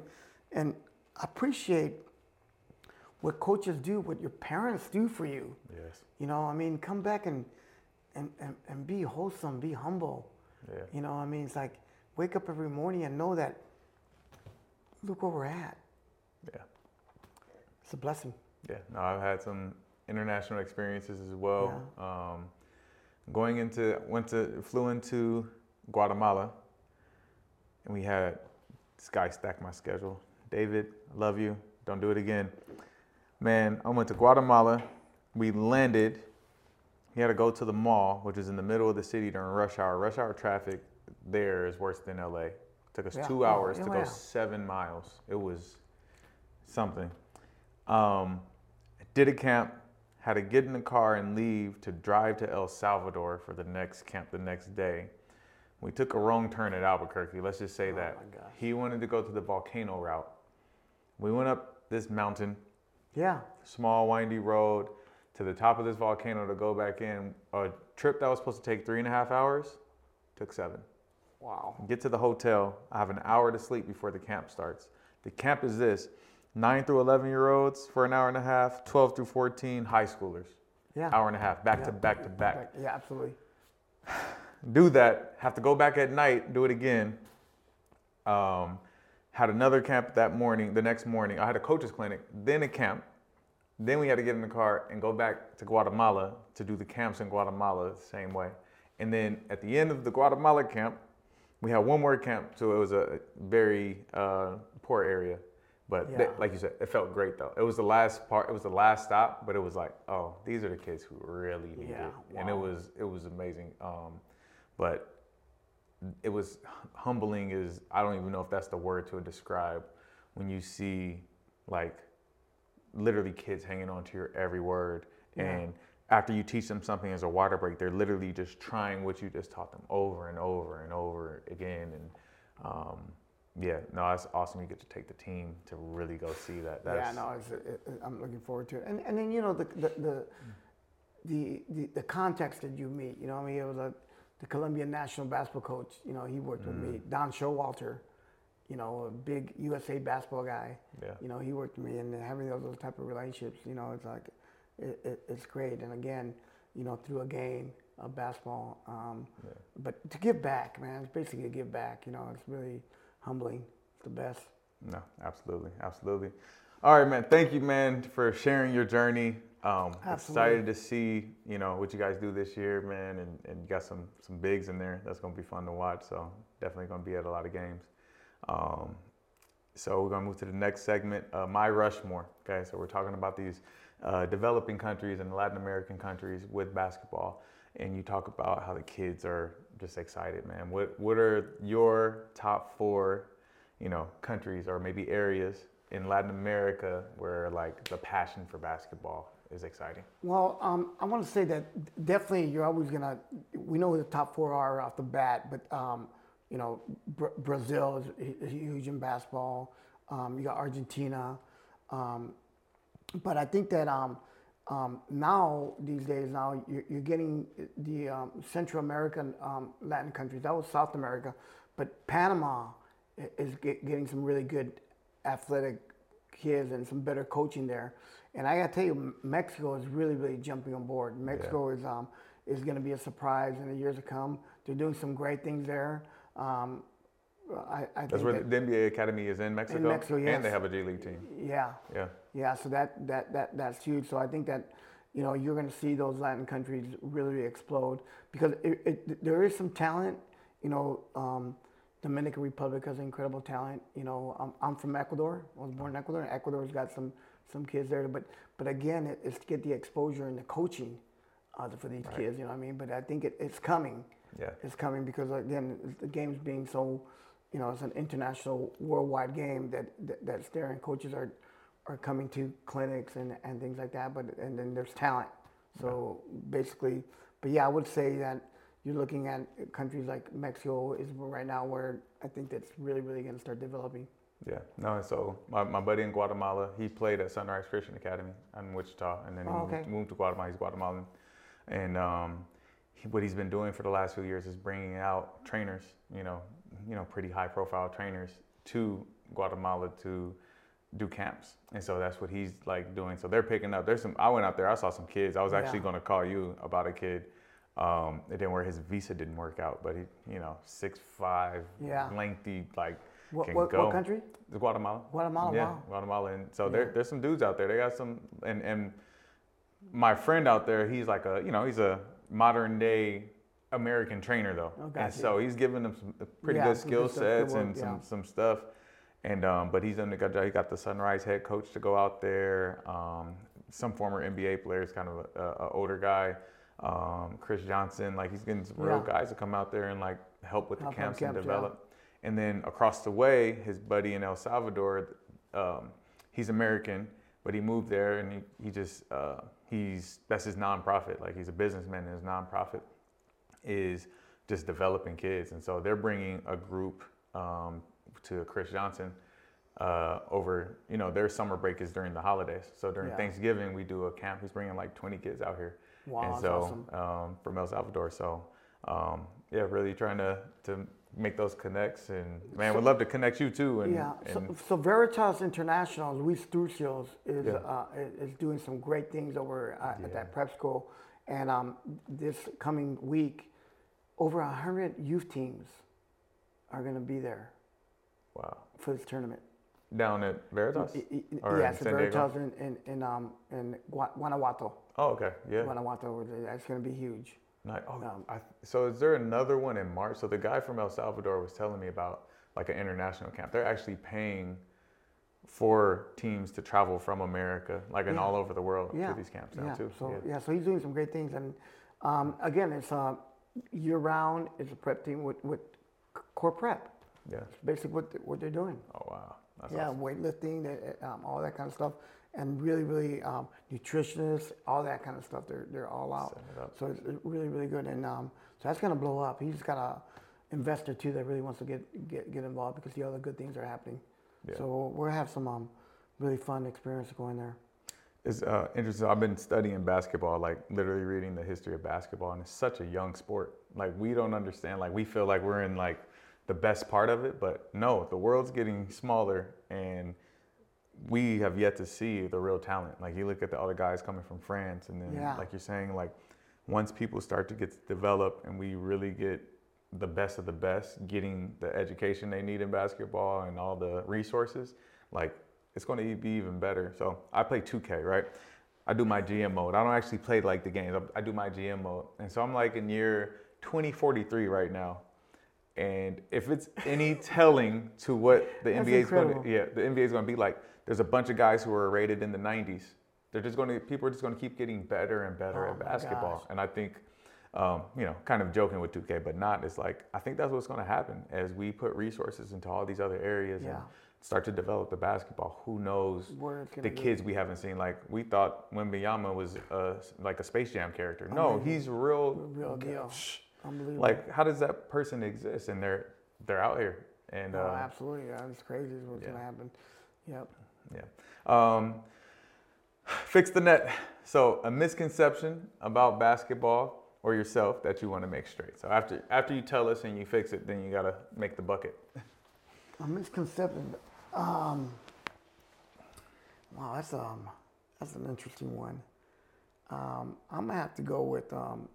and appreciate what coaches do, what your parents do for you. Yes. You know, I mean, come back and and, and, and be wholesome, be humble. Yeah. You know, I mean, it's like wake up every morning and know that look where we're at. Yeah. It's a blessing. Yeah. No, I've had some international experiences as well. Yeah. Um, going into went to flew into Guatemala, and we had this guy stack my schedule. David, I love you. Don't do it again. Man, I went to Guatemala. We landed. He had to go to the mall, which is in the middle of the city during rush hour. Rush hour traffic there is worse than L A. It took us yeah. two hours oh, yeah, to go yeah. seven miles. It was something. Um, did a camp, had to get in the car and leave to drive to El Salvador for the next camp the next day. We took a wrong turn at Albuquerque. Let's just say oh that. He wanted to go to the volcano route. We went up this mountain. Yeah. Small, windy road to the top of this volcano to go back in. A trip that was supposed to take three and a half hours took seven. Wow. Get to the hotel. I have an hour to sleep before the camp starts. The camp is this, nine through eleven year olds for an hour and a half, twelve through fourteen high schoolers. Yeah. Hour and a half, back yeah. to back to back. Yeah, absolutely. Do that, have to go back at night, do it again. Um, had another camp that morning, the next morning. I had a coach's clinic, then a camp. Then we had to get in the car and go back to Guatemala to do the camps in Guatemala the same way. And then at the end of the Guatemala camp, we had one more camp, so it was a very uh, poor area. But yeah. th- like you said, it felt great though. It was the last part, it was the last stop, but it was like, oh, these are the kids who really need yeah. it. Wow. And it was it was amazing. Um, but it was humbling is, I don't even know if that's the word to describe when you see like literally kids hanging on to your every word. Yeah. And after you teach them something as a water break, they're literally just trying what you just taught them over and over and over again. And um, yeah, no, it's awesome. You get to take the team to really go see that. That's, yeah, no, it's, it, it, I'm looking forward to it. And and then you know the the the, the the the context that you meet. You know, I mean, it was a the Colombian national basketball coach. You know, he worked mm. with me. Don Showalter, you know, a big U S A basketball guy. Yeah. You know, he worked with me, and having those, those type of relationships, you know, it's like it, it, it's great. And again, you know, through a game of basketball, um, yeah. but to give back, man, it's basically to give back. You know, it's really humbling. It's the best. No, absolutely, absolutely. All right, man. Thank you, man, for sharing your journey. Um, excited to see, you know, what you guys do this year, man, and, and you got some some bigs in there. That's gonna be fun to watch. So definitely gonna be at a lot of games. Um, so we're gonna move to the next segment, uh, My Rushmore. Okay, so we're talking about these uh, developing countries and Latin American countries with basketball, and you talk about how the kids are just excited, man. What what are your top four, you know, countries or maybe areas in Latin America where like the passion for basketball is exciting? Well, um, I want to say that definitely you're always gonna. We know who the top four are off the bat, but um, you know, Br- Brazil is, is huge in basketball. Um, you got Argentina, um, but I think that um, um, now these days now you're, you're getting the um, Central American um, Latin countries. That was South America, but Panama is get, getting some really good athletic kids and some better coaching there. And I gotta tell you, Mexico is really, really jumping on board. Mexico yeah. is um, is going to be a surprise in the years to come. They're doing some great things there. Um, I, I That's where that the N B A Academy is in Mexico, in Mexico, yes. And they have a G League team. Yeah, yeah, yeah. So that that that that's huge. So I think that you know you're going to see those Latin countries really, really explode because it, it, there is some talent. You know, um, Dominican Republic has incredible talent. You know, I'm, I'm from Ecuador. I was born in Ecuador, and Ecuador's got some. some kids there, but but again, it, it's to get the exposure and the coaching uh, for these right. kids, you know what I mean? But I think it, it's coming. Yeah. It's coming because, again, the game's being so, you know, it's an international, worldwide game that, that that's there, and coaches are are coming to clinics and, and things like that, but and then there's talent. So yeah. basically, but yeah, I would say that you're looking at countries like Mexico is right now where I think that's really, really going to start developing. Yeah, no, so my, my buddy in Guatemala, he played at Sunrise Christian Academy in Wichita, and then he oh, okay. moved, moved to Guatemala. He's Guatemalan. And um, he, what he's been doing for the last few years is bringing out trainers, you know, you know, pretty high profile trainers to Guatemala to do camps, and so that's what he's like doing. So they're picking up. There's some. I went out there. I saw some kids. I was actually Yeah. going to call you about a kid. Um, it didn't work. His visa didn't work out, but he, you know, six five, Yeah. lengthy, like What, can what, go. what country? Guatemala. Guatemala, Yeah, wow. Guatemala. And so Yeah. there, there's some dudes out there. They got some, and and my friend out there, he's like a, you know, he's a modern day American trainer though, Oh, and gotcha. so he's giving them some pretty Yeah, good some skill good stuff, good sets work, and yeah. some some stuff. And um, but he's done a good job. He got the Sunrise head coach to go out there. Um, some former N B A players, kind of a, a, a older guy, um, Chris Johnson. Like he's getting some real Yeah. guys to come out there and like help with the Help on camps and camps, develop. And then across the way, his buddy in El Salvador, um, he's American, but he moved there and he, he just, uh, he's, that's his nonprofit. Like he's a businessman and his nonprofit is just developing kids. And so they're bringing a group um, to Chris Johnson uh, over, you know, their summer break is during the holidays. So during Yeah. Thanksgiving, we do a camp. He's bringing like twenty kids out here. Wow, and that's so awesome. um, from El Salvador. So um, yeah, really trying to, to make those connects, and man, would love to connect you too. And, Yeah. So, and so Veritas International, Luis Turcios is Yeah. uh, is is doing some great things over uh, Yeah. at that prep school, and um, this coming week, over a hundred youth teams are going to be there wow, for this tournament. down at Veritas? I- I- Or yes, in San Diego? Veritas in in in, um, in Gua- Guanajuato. Oh, okay, yeah. Guanajuato, that's going to be huge. Nice. Oh, Um, I, so is there another one in March? So the guy from El Salvador was telling me about like an international camp. They're actually paying for teams to travel from America, like and Yeah. all over the world, Yeah. to these camps now yeah. too. So yeah. yeah. so he's doing some great things, and um, again, it's uh, year round. It's a prep team with with core prep. Yeah. It's basically what they- what they're doing. Oh wow. That's yeah, awesome. weightlifting, they- um, all that kind of stuff, and really, really um, nutritionists, all that kind of stuff. They're they're all out. Setting it up. So it's it's really, really good, and um, so that's gonna blow up. He's got a investor too that really wants to get get, get involved because the other good things are happening. Yeah. So we'll have some um, really fun experience going there. It's uh, interesting. I've been studying basketball, like literally reading the history of basketball, and it's such a young sport. Like we don't understand. Like we feel like we're in like the best part of it, but no, the world's getting smaller, and we have yet to see the real talent. Like you look at the other guys coming from France, and then Yeah. like you're saying, like once people start to get to develop, and we really get the best of the best, getting the education they need in basketball and all the resources, like it's going to be even better. So I play two K, right? I do my G M mode. I don't actually play like the games. I do my G M mode. And so I'm like in year twenty forty-three right now. And if it's any telling to what the That's N B A is going incredible. to, yeah, the N B A is going to be like, there's a bunch of guys who were rated in the nineties. They're just going to, people are just going to keep getting better and better Oh at my basketball. gosh. And I think, um, you know, kind of joking with two K, but not, it's like, I think that's what's going to happen as we put resources into all these other areas and Yeah. start to develop the basketball. Who knows Where it's the gonna be. kids we haven't seen? Like we thought Wembanyama was uh, like a Space Jam character. No, Amazing. he's real. Real deal. Unbelievable. Like, how does that person exist? And they're they're out here. And oh, uh, absolutely. Yeah, it's crazy is what's yeah. gonna happen. Yep. yeah, um, fix the net. So a misconception about basketball or yourself that you want to make straight. So after after you tell us and you fix it, then you gotta make the bucket. A misconception. Um, wow, that's um, that's an interesting one. Um, I'm gonna have to go with um,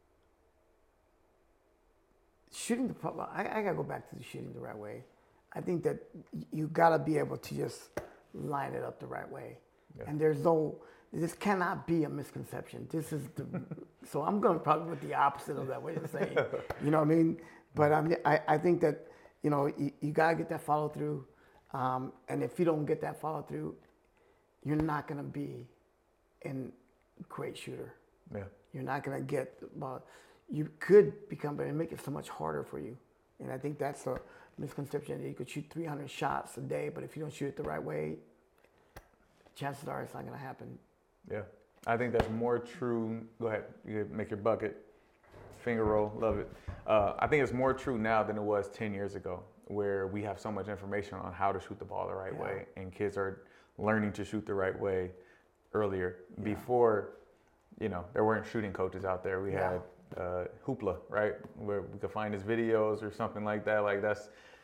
shooting the puck. I, I gotta go back to the shooting the right way. I think that y- you gotta be able to just line it up the right way, Yeah. and there's no. This cannot be a misconception. This is the. So I'm going probably with the opposite of that way of saying. You know what I mean? But I mean, I, I think that you know you, you gotta get that follow through, um, and if you don't get that follow through, you're not gonna be in great shooter. Yeah, You're not gonna get. Well, you could become, but it make it so much harder for you. And I think that's a misconception. You could shoot three hundred shots a day, but if you don't shoot it the right way, chances are it's not gonna happen. yeah. I think that's more true. Go ahead, you can make your bucket. Finger roll, love it. Uh, I think it's more true now than it was ten years ago, where we have so much information on how to shoot the ball the right Yeah. way, and kids are learning to shoot the right way earlier. Yeah. Before, you know, there weren't shooting coaches out there. We Yeah. had uh, Hoopla, right, where we could find his videos or something like that. Like that's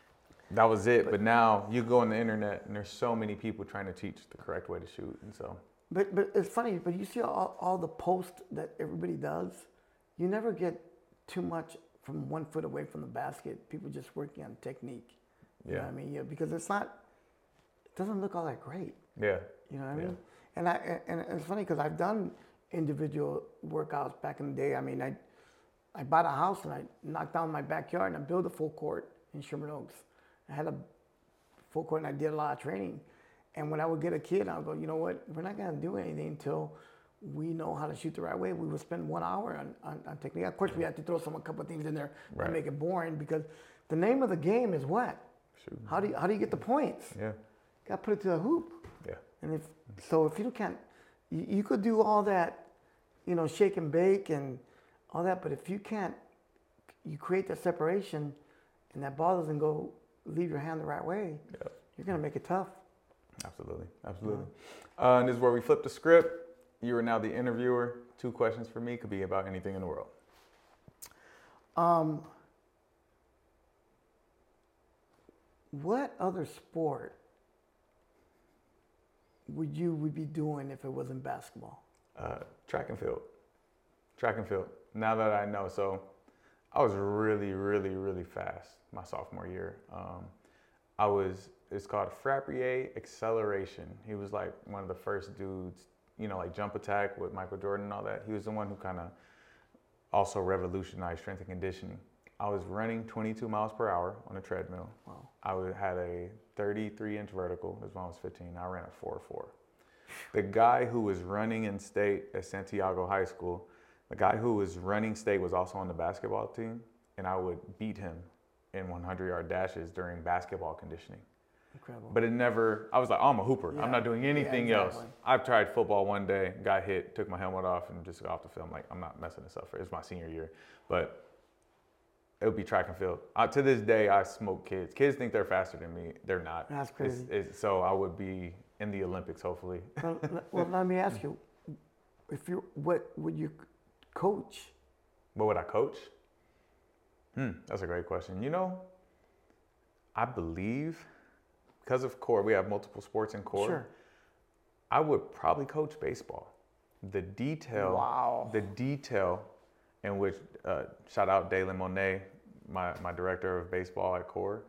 That was it. But, but now you go on the internet and there's so many people trying to teach the correct way to shoot. And so. But but it's funny. But you see all, all the posts that everybody does. You never get too much from one foot away from the basket. People just working on technique. You Yeah. know what I mean? Yeah. Because it's not. It doesn't look all that great. Yeah. You know what I Yeah. mean? And I and it's funny because I've done individual workouts back in the day. I mean, I I bought a house and I knocked down my backyard and I built a full court in Sherman Oaks. I had a full court and I did a lot of training. And when I would get a kid, I would go, you know what? We're not going to do anything until we know how to shoot the right way. We would spend one hour on, on, on technique. Of course, we had to throw some a couple of things in there Right. to make it boring because the name of the game is what? Shoot. How do you, how do you get the points? Yeah. Got to put it to the hoop. Yeah. And if so, if you can't, you, you could do all that, you know, shake and bake and all that. But if you can't, you create that separation, and that ball doesn't go leave your hand the right way. Yeah. You're gonna make it tough. Absolutely. Absolutely. Uh, and this is where we flip the script. You are now the interviewer. Two questions for me. Could be about anything in the world. Um, what other sport would you would be doing if it wasn't basketball? Uh, track and field. Track and field. Now that I know, so I was really, really, really fast my sophomore year. Um, I was, it's called Frappier Acceleration. He was like one of the first dudes, you know, like jump attack with Michael Jordan and all that. He was the one who kind of also revolutionized strength and conditioning. I was running twenty-two miles per hour on a treadmill. Wow. I would, had a thirty-three inch vertical. This was when I was fifteen. I ran a four four. The guy who was running in state at Santiago High School, the guy who was running state was also on the basketball team, and I would beat him in one hundred yard dashes during basketball conditioning. Incredible. But it never, I was like, oh, I'm a hooper. Yeah. I'm not doing anything Yeah, else. exactly. I've tried football one day, got hit, took my helmet off, and just got off the field. Like, I'm not messing this up. For it was my senior year. But it would be track and field. Uh, to this day, I smoke kids. Kids think they're faster than me. They're not. That's crazy. It's, it's, so I would be in the Olympics, hopefully. well, well, let me ask you, if you what would you coach? What would I coach? Hmm, that's a great question. You know, I believe because of core, we have multiple sports in core. Sure. I would probably coach baseball. The detail, Wow. the detail in which, uh, shout out Dalen Monet, my, my director of baseball at core,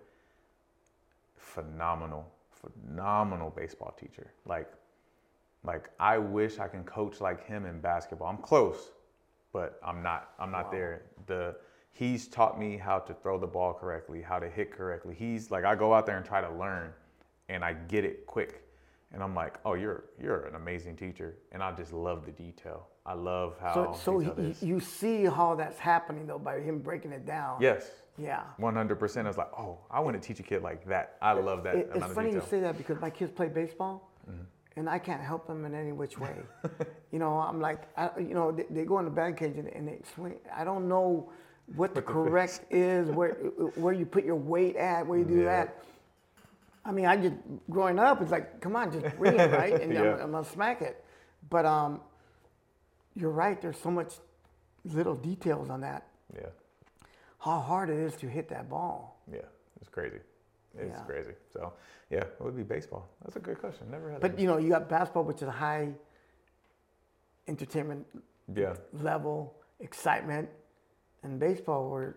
phenomenal, phenomenal baseball teacher. Like, like I wish I can coach like him in basketball. I'm close, but I'm not, I'm not Wow. there. The, he's taught me how to throw the ball correctly, how to hit correctly. He's like, I go out there and try to learn and I get it quick. And I'm like, oh, you're you're an amazing teacher. And I just love the detail. I love how So, so detailed it he, is. you see how that's happening though by him breaking it down. Yes, Yeah. one hundred percent. I was like, oh, I want to teach a kid like that. I love that It, it's amount of funny you detail. say that because my kids play baseball, Mm-hmm. and I can't help them in any which way. you know, I'm like, I, you know, they, they go in the batting cage and, and they swing. I don't know what the What the correct is, where where you put your weight at, where you do Yeah. that. I mean, I just growing up, it's like, come on, just bring it, right? And Yeah. I'm, I'm gonna smack it. But um, you're right. There's so much little details on that. Yeah, How hard it is to hit that ball. yeah, it's crazy. It's Yeah. crazy. So, yeah, it would be baseball. That's a good question. Never had. But that. you know, you got basketball, which is a high entertainment Yeah, level, excitement, and baseball where,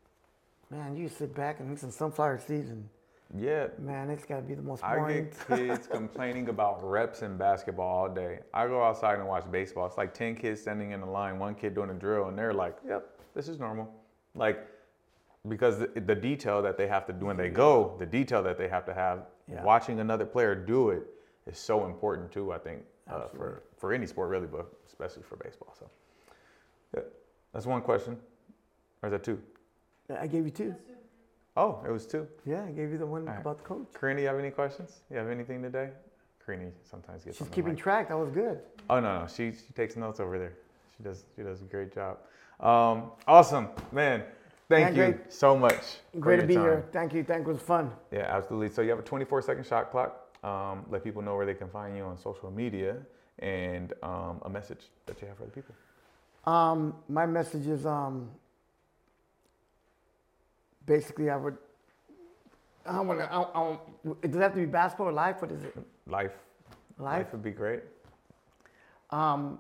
man, you sit back and listen to Sunflower Seeds and, yeah. man, it's got to be the most I boring. get kids complaining about reps in basketball all day. I go outside and watch baseball. It's like ten kids standing in a line, one kid doing a drill, and they're like, yep, this is normal. Like, because the, the detail that they have to do when they go, the detail that they have to have, Yeah. watching another player do it is so important too, I think, uh, Absolutely. for, for any sport really, but especially for baseball. So, yeah. That's one question. Or is that two? I gave you two. Oh, it was two. Yeah, I gave you the one All right. about the coach. Karini, you have any questions? You have anything today? Karini sometimes gets She's on the keeping mic. track. That was good. Oh no, no, she she takes notes over there. She does she does a great job. Um, awesome, man. Thank Man, you great. so much. for Great to your be time. here. Thank you. Thank you. It was fun. Yeah, absolutely. So you have a twenty-four second shot clock. Um, let people know where they can find you on social media and um, a message that you have for the people. Um, my message is um, basically I would I want to. I, I, does it have to be basketball or life? What is it? Life. Life? Life would be great. Um,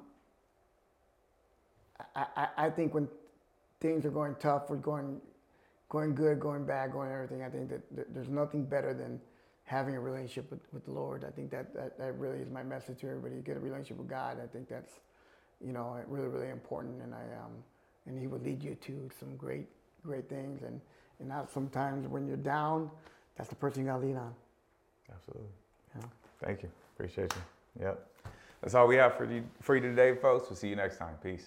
I, I, I think when things are going tough or going, going good, going bad, going everything, I think that, that there's nothing better than having a relationship with, with the Lord. I think that, that that really is my message to everybody. Get a relationship with God. I think that's, you know, really really important. And I um, and He will lead you to some great great things. And and now sometimes when you're down, that's the person you gotta lean on. Absolutely. Yeah. Thank you. Appreciate you. Yep. That's all we have for you for you today, folks. We'll see you next time. Peace.